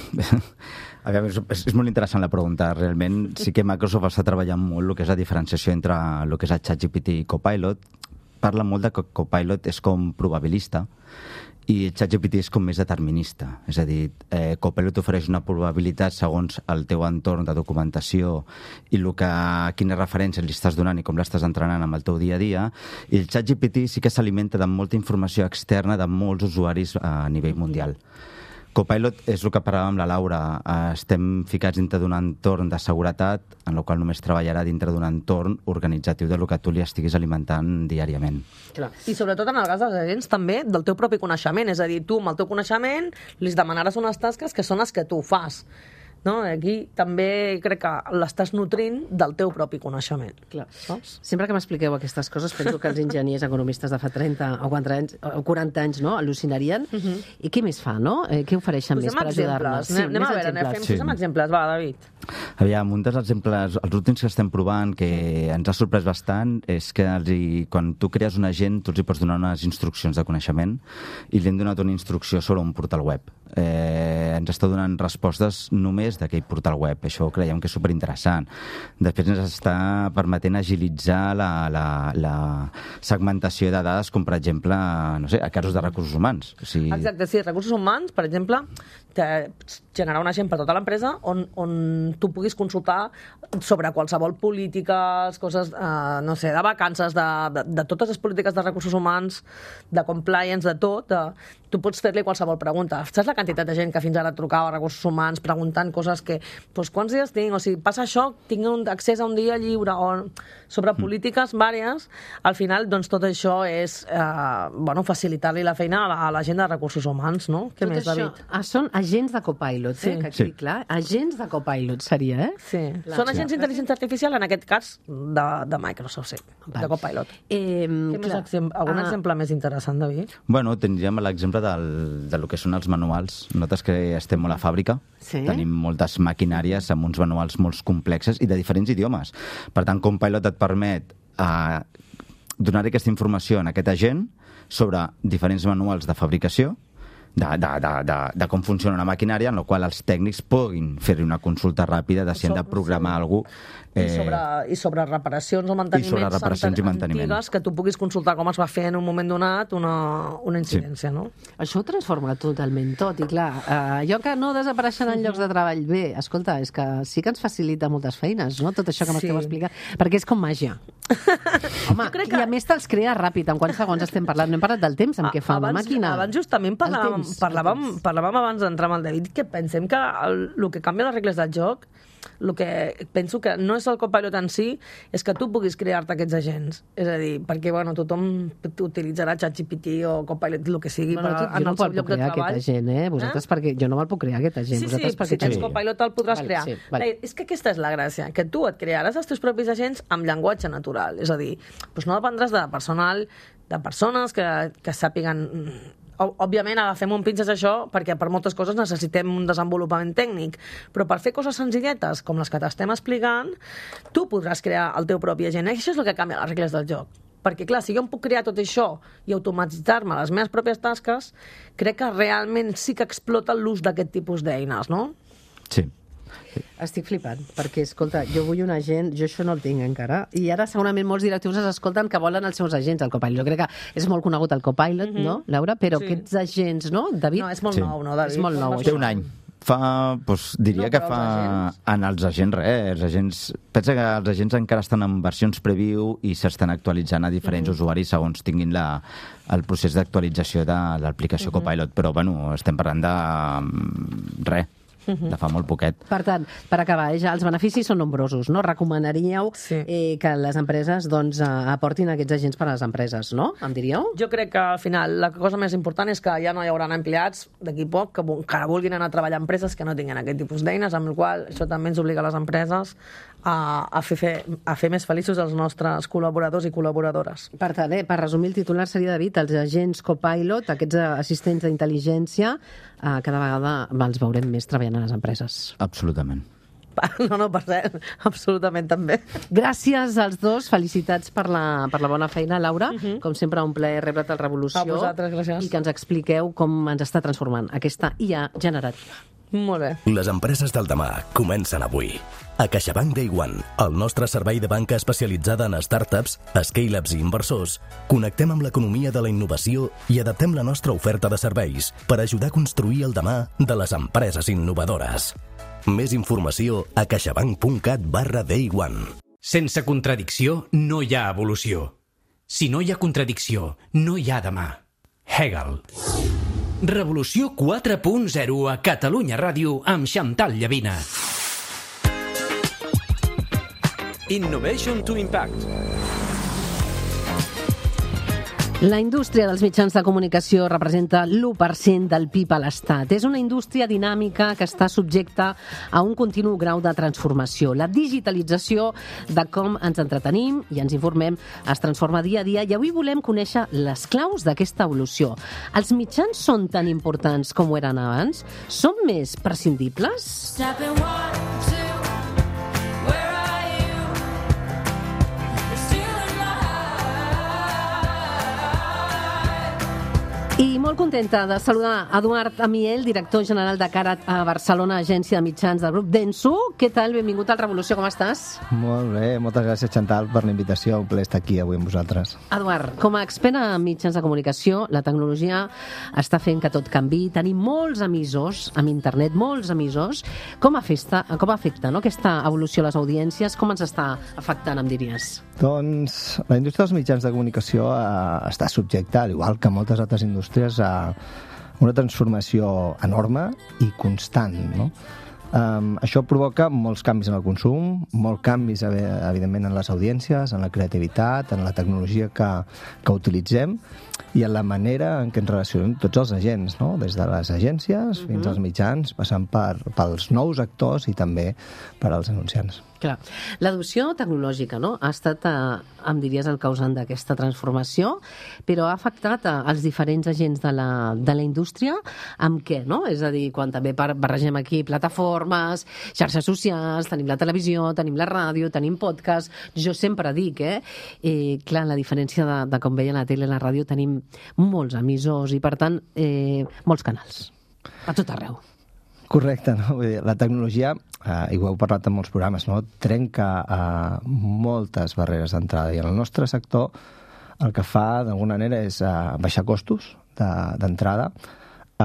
A veure, és, és molt interessant la pregunta. Realment sí que Microsoft està treballant molt el que és la diferenciació entre el que és el xat G P T i Copilot. Parla molt de que Copilot és com probabilista i el xat G P T és com més determinista. És a dir, eh, Copilot ofereix una probabilitat segons el teu entorn de documentació i el que, quines referències li estàs donant i com l'estàs entrenant amb el teu dia a dia. I el xat G P T sí que s'alimenta de molta informació externa de molts usuaris a nivell mundial. Copilot és el que parlàvem amb la Laura. Estem ficats dintre d'un entorn de seguretat en el qual només treballarà dintre d'un entorn organitzatiu de lo que tu li estiguis alimentant diàriament. Clar. I sobretot en el cas dels agents també del teu propi coneixement, és a dir, tu amb el teu coneixement li demanaràs unes tasques que són les que tu fas. No? Aquí també crec que l'estàs nutrint del teu propi coneixement. Clar. Saps? Sempre que m'expliqueu aquestes coses penso que els enginyers economistes de fa trenta o quaranta anys no? al·lucinarien. Uh-huh. I què més fa, no? Eh, què ofereixen posem més per ajudar-nos? Sí, anem a veure, anem, posem sí. exemples. Va, David. Aviam, un dels exemples, els últims que estem provant, que ens ha sorprès bastant, és que els hi, quan tu crees un agent, tu els hi pots donar unes instruccions de coneixement i li hem donat una instrucció sobre un portal web. Eh, ens està donant respostes només d'aquell portal web. Això ho creiem que és superinteressant. Després ens està permetent agilitzar la, la, la segmentació de dades, com per exemple, no sé, a casos de recursos humans. O sigui... Exacte, sí, recursos humans, per exemple, generar un agent per tota l'empresa on, on tu puguis consultar sobre qualsevol política, coses, eh, no sé, de vacances, de, de, de totes les polítiques de recursos humans, de compliance, de tot. De, tu pots fer-li qualsevol pregunta. Saps la quantitat de gent que fins ara trucava a recursos humans preguntant coses que, doncs, quants dies tinc? O sigui, passa això, tinc un accés a un dia lliure, o sobre polítiques vàries. Al final, doncs, tot això és, eh, bueno, facilitar-li la feina a la, a la gent de recursos humans, no? Què tot més, això, David? Ah, són agents de Copilot, Sí. eh? Que quedi Sí. clar. Agents de Copilot seria, eh? Sí. Clar. Són agents d'intel·ligència artificial, en aquest cas, de, de Microsoft, sí, Val. de Copilot. Eh, Què més exemple, algun ah. exemple més interessant, David? Bueno, tindríem l'exemple del, de lo que són els manuals. Nosaltres que estem molt a fàbrica, sí. tenim moltes maquinàries amb uns manuals molt complexes i de diferents idiomes. Per tant, Copilot et permet eh, donar aquesta informació a aquest agent sobre diferents manuals de fabricació, de, de, de, de, de com funciona una maquinària, en la qual els tècnics puguin fer una consulta ràpida de si han de programar sí. alguna cosa. Eh... I, sobre, I sobre reparacions o manteniments, sobre reparacions i manteniment. antigues, que tu puguis consultar com es va fer en un moment donat una, una incidència, sí. no? Això ho transforma totalment tot, i clar, eh, allò que no desapareixen en llocs de treball, bé, escolta, és que sí que ens facilita moltes feines, no?, tot això que m'esteu sí. explicant, perquè és com màgia. Home, que... i a més te'ls crea ràpid, en quants segons estem parlant? No hem parlat del temps amb què fa abans, una màquina. Abans justament parlàvem, temps, parlàvem, parlàvem abans d'entrar amb el David que pensem que el, el que canvia les regles del joc, el que penso que no és el Copilot en si, és que tu puguis crear-te aquests agents. És a dir, perquè bueno, tothom utilitzarà ChatGPT o Copilot, el que sigui, bueno, per, en el seu lloc de treball. Aquest agent, eh? Vosaltres, eh? Perquè jo no me'l puc crear, aquest agent. Sí, Vosaltres, sí, perquè si tens sí. Copilot el podràs vale, crear. Sí, vale. És que aquesta és la gràcia, que tu et crearàs els teus propis agents amb llenguatge natural. És a dir, doncs no dependràs de personal, de persones que, que sàpiguen... Òbviament agafem un pinces això perquè per moltes coses necessitem un desenvolupament tècnic, però per fer coses senzilletes com les que t'estem explicant, tu podràs crear el teu propi agent. I això és el que canvia les regles del joc. Perquè, clar, si jo em puc crear tot això i automatitzar-me les meves pròpies tasques, crec que realment sí que explota l'ús d'aquest tipus d'eines, no? Sí. Estic flipant, perquè, escolta, jo vull un agent, jo això no el tinc encara, i ara segurament molts directius es escolten que volen els seus agents, el Copilot. Jo crec que és molt conegut el Copilot, mm-hmm. no, Laura? Però sí. aquests agents, no, David? No, és molt sí. nou, no, David? És molt nou. Té un any. Fa, doncs, diria no, que fa... Els en els agents, res, els agents... Pensa que els agents encara estan en versions preview i s'estan actualitzant a diferents mm-hmm. usuaris segons tinguin la, el procés d'actualització de l'aplicació mm-hmm. Copilot, però, bueno, estem parlant de... res. de fa molt poquet. Per tant, per acabar, eh, ja els beneficis són nombrosos, no? Recomanaríeu sí. eh, que les empreses doncs, aportin aquests agents per a les empreses, no? Em diríeu? Jo crec que al final la cosa més important és que ja no hi haurà empleats d'aquí poc que, que vulguin anar a treballar a empreses que no tinguin aquest tipus d'eines, amb el qual això també ens obliga a les empreses a, a, fer, a fer més feliços els nostres col·laboradors i col·laboradores. Per tant, eh, per resumir, el titular seria, David, els agents copilot, aquests assistents d'intel·ligència, eh, cada vegada els veurem més treballant a les empreses. Absolutament. No, no, per cert, absolutament també. Gràcies als dos, felicitats per la, per la bona feina, Laura. Uh -huh. Com sempre, un plaer rebre't al Revolució. A vosaltres, gràcies. I que ens expliqueu com ens està transformant aquesta I A generativa. Molt bé. Les empreses del demà comencen avui. A CaixaBank Day One, el nostre servei de banca especialitzada en startups, scale-ups i inversors, connectem amb l'economia de la innovació i adaptem la nostra oferta de serveis per ajudar a construir el demà de les empreses innovadores. Més informació a caixabank.cat barra Day One. Sense contradicció no hi ha evolució. Si no hi ha contradicció, no hi ha demà. Hegel. Revolució quatre punt zero a Catalunya Ràdio amb Xantal Llavina. Innovation to Impact. La indústria dels mitjans de comunicació representa l'u per cent del P I B a l'Estat. És una indústria dinàmica que està subjecta a un continu grau de transformació. La digitalització de com ens entretenim i ens informem es transforma dia a dia i avui volem conèixer les claus d'aquesta evolució. Els mitjans són tan importants com ho eren abans? Són més prescindibles? I molt contenta de saludar Eduard Amiel, director general de Carat a Barcelona, agència de mitjans del grup Denso. Què tal? Benvingut al Revolució, com estàs? Molt bé, moltes gràcies, Xantal, per la invitació. Un plaer estar aquí avui amb vosaltres. Eduard, com a expert en mitjans de comunicació, la tecnologia està fent que tot canvi. Tenim molts emissors amb internet, molts emissors. Com afecta, com afecta no, aquesta evolució a les audiències? Com ens està afectant, em diries? Doncs la indústria dels mitjans de comunicació eh, està subjecta, al igual que moltes altres indústries, a una transformació enorme i constant, no? Um, això provoca molts canvis en el consum, molts canvis, evidentment, en les audiències, en la creativitat, en la tecnologia que, que utilitzem i en la manera en què ens relacionem tots els agents, no? Des de les agències uh-huh. fins als mitjans, passant per, pels nous actors i també per als anunciants. Clar. L'adopció tecnològica, no?, ha estat, eh, em diries, el causant d'aquesta transformació, però ha afectat eh, els diferents agents de la, de la indústria amb què, no? És a dir, quan també barregem aquí plataformes, xarxes socials, tenim la televisió, tenim la ràdio, tenim podcast. Jo sempre dic, eh? eh clar, la diferència de, de com veia la tele i la ràdio, tenim molts emissors i, per tant, eh, molts canals. A tot arreu. Correcte, no? Vull dir, la tecnologia, eh, i ho heu parlat en molts programes, no? Trenca eh, moltes barreres d'entrada i en el nostre sector el que fa d'alguna manera és eh, baixar costos d'entrada, de,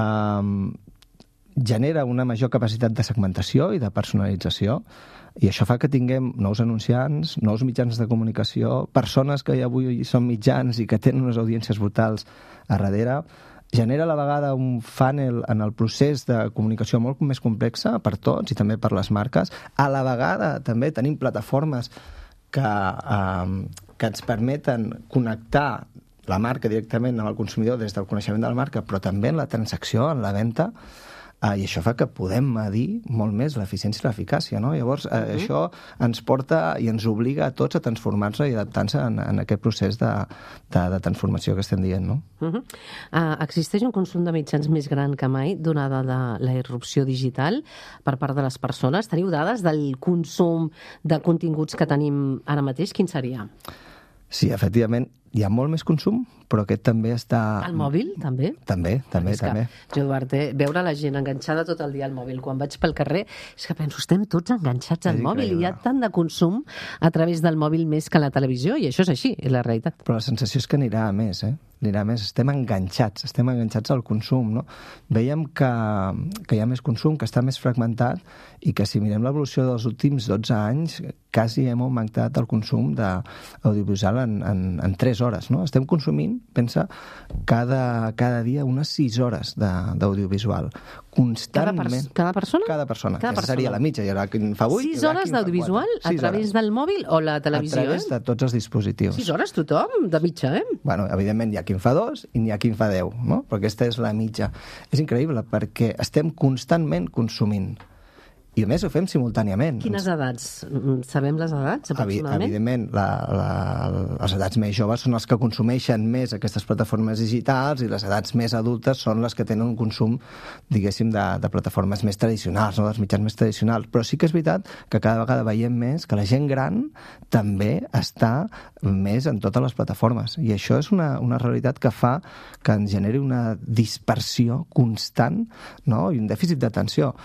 eh, genera una major capacitat de segmentació i de personalització i això fa que tinguem nous anunciants, nous mitjans de comunicació, persones que ja avui són mitjans i que tenen unes audiències brutals a darrere. Genera a la vegada un funnel en el procés de comunicació molt més complexa per tots i també per les marques. A la vegada també tenim plataformes que, eh, que ens permeten connectar la marca directament amb el consumidor des del coneixement de la marca, però també en la transacció, en la venda, eh, i això fa que podem medir molt més l'eficiència i l'eficàcia, no? Llavors, eh, uh-huh. això ens porta i ens obliga a tots a transformar-se i adaptar-se en, en aquest procés de, de, de transformació que estem dient, no? Uh-huh. uh, existeix un consum de mitjans més gran que mai donada de la irrupció digital per part de les persones? Teniu dades del consum de continguts que tenim ara mateix? Quin seria? Sí, efectivament, hi ha molt més consum, però aquest també està... Al mòbil, també? També, també, és també. Que, jo, Eduard, eh, veure la gent enganxada tot el dia al mòbil, quan vaig pel carrer, és que penso, estem tots enganxats al mòbil, i hi ha tant de consum a través del mòbil més que a la televisió, i això és així, és la realitat. Però la sensació és que anirà a més, eh? Anirà a més. Estem enganxats, estem enganxats al consum, no? Veiem que, que hi ha més consum, que està més fragmentat, i que si mirem l'evolució dels últims dotze anys, quasi hem augmentat el consum d'audiovisual en, en, en tres hores, no? Estem consumint pensa, cada, cada dia unes sis hores de- d'audiovisual. Constantment. Cada, pers cada persona? Cada persona. Cada Aquesta seria persona. la mitja. Hi haurà qui en fa vuit. Sis hi haurà hores qui en fa d'audiovisual quatre. a Sis través hores. del mòbil o la televisió? A través eh? de tots els dispositius. Sis hores tothom, de mitja, eh? Bueno, evidentment hi ha qui en fa dos i n'hi ha qui en fa deu, no? Però aquesta és la mitja. És increïble perquè estem constantment consumint. I a més ho fem simultàniament. Quines edats? Mm, Sabem les edats, Evi aproximadament? evidentment, la, la, les edats més joves són els que consumeixen més aquestes plataformes digitals i les edats més adultes són les que tenen un consum, diguéssim, de, de plataformes més tradicionals, no? Dels mitjans més tradicionals. Però sí que és veritat que cada vegada veiem més que la gent gran també està més en totes les plataformes. I això és una, una realitat que fa que ens generi una dispersió constant, no? I un dèficit d'atenció.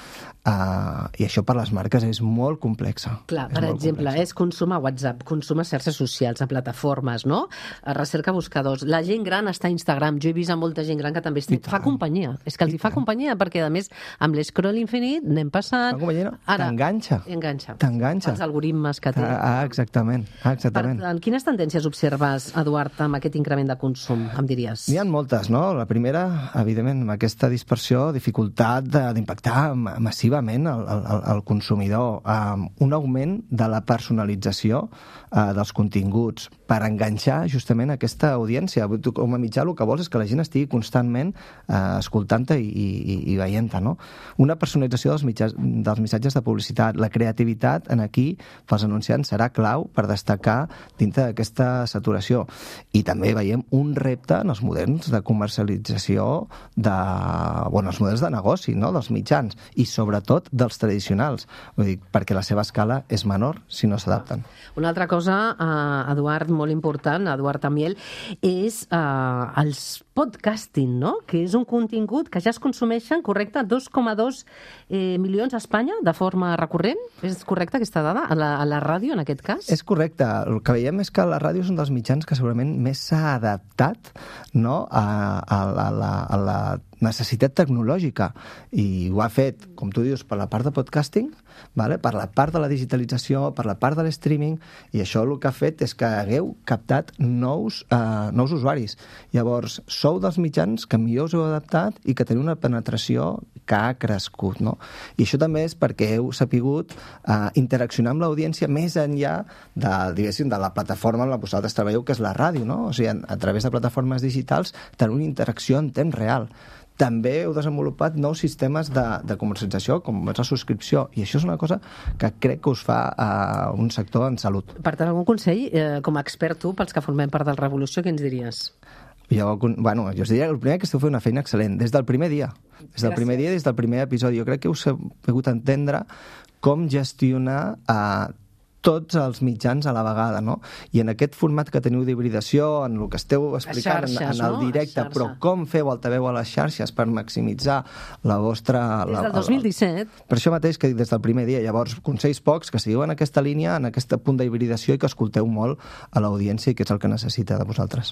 Uh, I això per les marques és molt complexa. Clar, és per molt exemple, complexa. és consum a WhatsApp, consum a xarxes socials, a plataformes, no? A recerca buscadors. La gent gran està a Instagram. Jo he vist a molta gent gran que també està... fa companyia. És que els hi fa companyia, perquè, a més, amb l'escroll infinit n'hem passat... Fa companyia, no? T'enganxa. Enganxa. T'enganxa. Els algoritmes que té. Ah, exactament. Ah, exactament. Per tant, quines tendències observes, Eduard, amb aquest increment de consum, em diries? N'hi ha moltes, no? La primera, evidentment, amb aquesta dispersió, dificultat de- d'impactar ma- massivament el, el, el- el consumidor, um, un augment de la personalització uh, dels continguts per enganxar justament aquesta audiència. Tu, com a mitjà, el que vols és que la gent estigui constantment uh, escoltant-te i, i, i veient-te, no? Una personalització dels, mitjans, dels missatges de publicitat. La creativitat en aquí pels anunciants serà clau per destacar dintre d'aquesta saturació. I també veiem un repte en els models de comercialització de, bueno, els models de negoci, no?, dels mitjans i sobretot dels tradicionals, vull dir, perquè la seva escala és menor si no s'adapten. Una altra cosa, uh, Eduard, molt important, Eduard Amiel, és uh, els podcasting, no? Que és un contingut que ja es consumeixen, correcte, dos coma dos eh, milions a Espanya de forma recurrent. És correcta aquesta dada? A la, a la ràdio, en aquest cas? És correcte. El que veiem és que la ràdio és un dels mitjans que segurament més s'ha adaptat, no?, a, a, la, a, la, a la necessitat tecnològica, i ho ha fet, com tu dius, per la part de podcasting, vale? Per la part de la digitalització, per la part de l'streaming, i això el que ha fet és que hagueu captat nous, uh, nous usuaris. Llavors, sou dels mitjans que millor us heu adaptat i que teniu una penetració que ha crescut, no? I això també és perquè heu sapigut uh, interaccionar amb l'audiència més enllà de, diguéssim, de la plataforma en la que vosaltres treballeu, que és la ràdio, no? O sigui, a través de plataformes digitals teniu una interacció en temps real. També heu desenvolupat nous sistemes de, de comercialització, com és la subscripció, i això és una cosa que crec que us fa uh, un sector en salut. Per tant, algun consell, eh, com a expert tu, pels que formem part del Revolució, què ens diries? Jo, bueno, jo us diria que el primer que esteu fent una feina excel·lent, des del primer dia. Des del Gràcies. primer dia, des del primer episodi. Jo crec que us heu pogut entendre com gestionar uh, tots els mitjans a la vegada, no? I en aquest format que teniu d'hibridació, en el que esteu explicant xarxes, en, en el no? directe, A xarxa. però com feu altaveu a les xarxes per maximitzar la vostra... Des la, del dos mil disset. Per això mateix que des del primer dia. Llavors, consells pocs, que seguiu en aquesta línia, en aquest punt d'hibridació i que escolteu molt a l'audiència i que és el que necessita de vosaltres.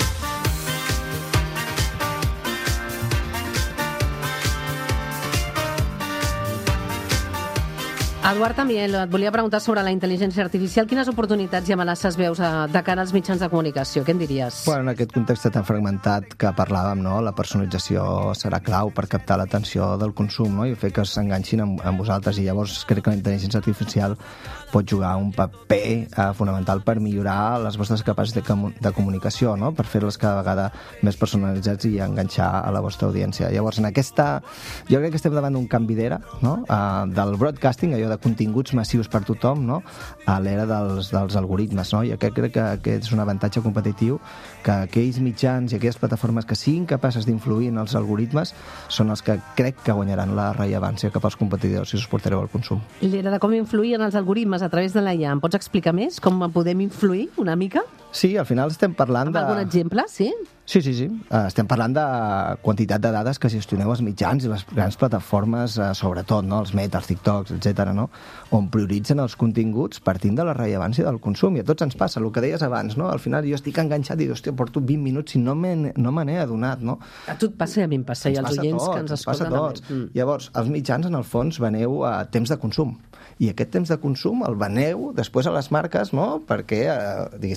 Eduard Amiel, et volia preguntar sobre la intel·ligència artificial. Quines oportunitats i amenaces veus a, de cara als mitjans de comunicació? Què en diries? Bueno, en aquest context tan fragmentat que parlàvem, no? La personalització serà clau per captar l'atenció del consum, no? I fer que s'enganxin amb, amb vosaltres. I llavors crec que la intel·ligència artificial pot jugar un paper eh, fonamental per millorar les vostres capacitats de, comu de comunicació, no? Per fer-les cada vegada més personalitzats i enganxar a la vostra audiència. Llavors, en aquesta... Jo crec que estem davant d'un canvi d'era, no? Uh, del broadcasting, allò de continguts massius per tothom, no?, a l'era dels, dels algoritmes, no? I aquest crec que aquest és un avantatge competitiu, que aquells mitjans i aquelles plataformes que siguin capaces d'influir en els algoritmes són els que crec que guanyaran la rellevància cap als competidors si us portareu al consum. L'era de com influir en els algoritmes a través de l'A I A. Em pots explicar més com podem influir una mica? Sí, al final estem parlant de... Amb algun exemple, sí? Sí, sí, sí. Uh, estem parlant de quantitat de dades que gestioneu els mitjans i les grans plataformes, uh, sobretot, no?, els Meta, els TikToks, etcètera, no?, on prioritzen els continguts partint de la rellevància del consum. I a tots ens passa, el que deies abans, no? Al final jo estic enganxat i dic, hòstia, porto vint minuts i no me no me n'he adonat, no? A tu et passa i a mi em passa, i als oients tots, que ens escolten passa tots. també. Mm. Llavors, els mitjans, en el fons, veneu a temps de consum. I aquest temps de consum el veneu després a les marques, no?, perquè, eh, diguéssim, el vostre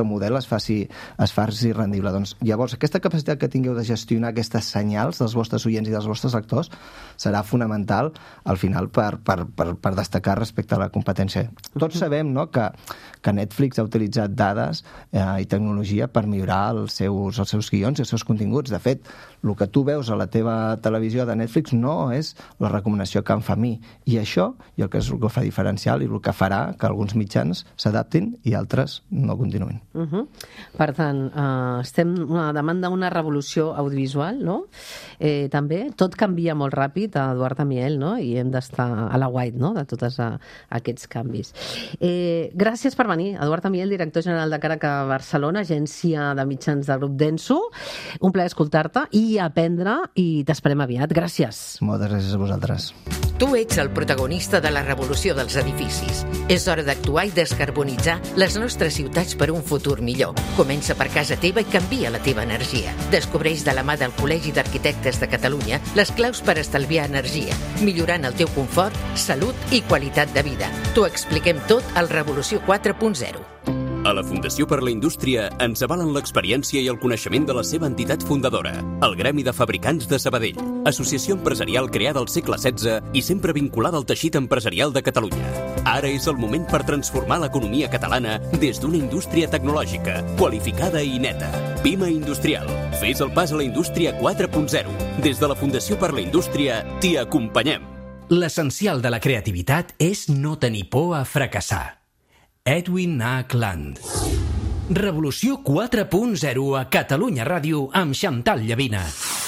model es faci, es faci rendible. Doncs, llavors, aquesta capacitat que tingueu de gestionar aquestes senyals dels vostres oients i dels vostres lectors serà fonamental al final per, per, per, per destacar respecte a la competència. Tots sabem, no?, que, que Netflix ha utilitzat dades eh, i tecnologia per millorar els seus, els seus guions i els seus continguts. De fet, el que tu veus a la teva televisió de Netflix no és la recomanació que em fa a mi. I això, i el que és el que fa diferencial i el que farà que alguns mitjans s'adaptin i altres no continuïn. Uh -huh. Per tant, eh, estem davant d'una revolució audiovisual, no? Eh, també, tot canvia molt ràpid a Eduard Amiel, no? I hem d'estar a la guait, no?, de tots a, aquests canvis. Eh, gràcies per venir, Eduard Amiel, director general de Caraca Barcelona, agència de mitjans del grup Denso. Un plaer escoltar-te i aprendre, i t'esperem aviat. Gràcies. Moltes gràcies a vosaltres. Tu ets el protagonista de la revolució dels edificis. És hora d'actuar i descarbonitzar les nostres ciutats per un futur millor. Comença per casa teva i canvia la teva energia. Descobreix de la mà del Col·legi d'Arquitectes de Catalunya les claus per estalviar energia, millorant el teu confort, salut i qualitat de vida. T'ho expliquem tot al Revolució quatre punt zero. A la Fundació per la Indústria ens avalen l'experiència i el coneixement de la seva entitat fundadora, el Gremi de Fabricants de Sabadell, associació empresarial creada al segle setze i sempre vinculada al teixit empresarial de Catalunya. Ara és el moment per transformar l'economia catalana des d'una indústria tecnològica, qualificada i neta. Pima Industrial. Fes el pas a la indústria quatre punt zero. Des de la Fundació per la Indústria t'hi acompanyem. L'essencial de la creativitat és no tenir por a fracassar. Edwin H. Land. Revolució quatre punt zero a Catalunya Ràdio amb Xantal Llavina.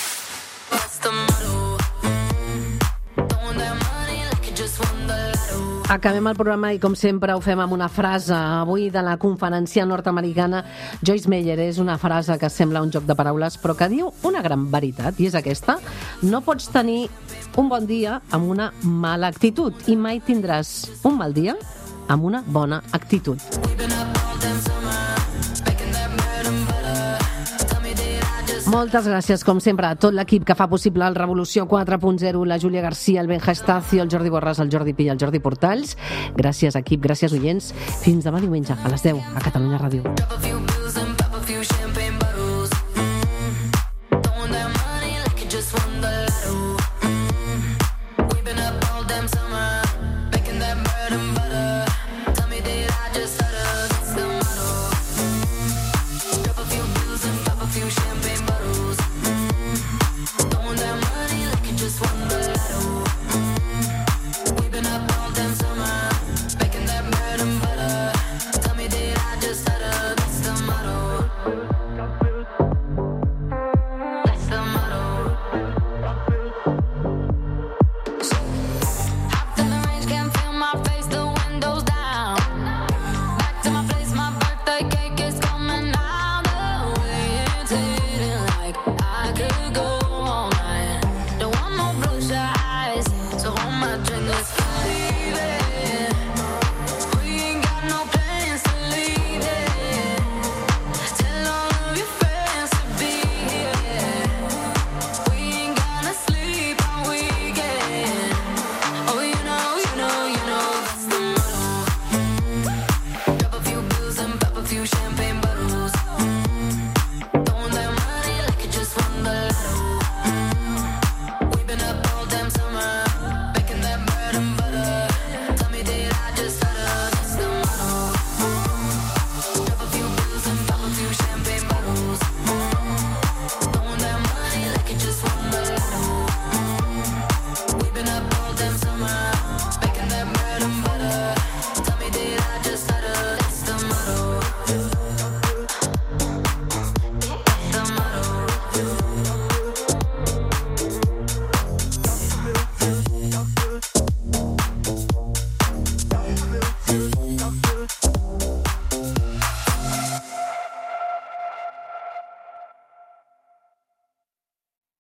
Acabem el programa i, com sempre, ho fem amb una frase. Avui, de la conferència nord-americana Joyce Meyer. És una frase que sembla un joc de paraules, però que diu una gran veritat, i és aquesta: no pots tenir un bon dia amb una mala actitud, i mai tindràs un mal dia amb una bona actitud. Moltes gràcies, com sempre, a tot l'equip que fa possible el Revolució quatre punt zero, la Júlia García, el Benja Estacio, el Jordi Borràs, el Jordi Pi i el Jordi Portalls. Gràcies, equip, gràcies, oients. Fins demà diumenge, a les deu, a Catalunya Ràdio.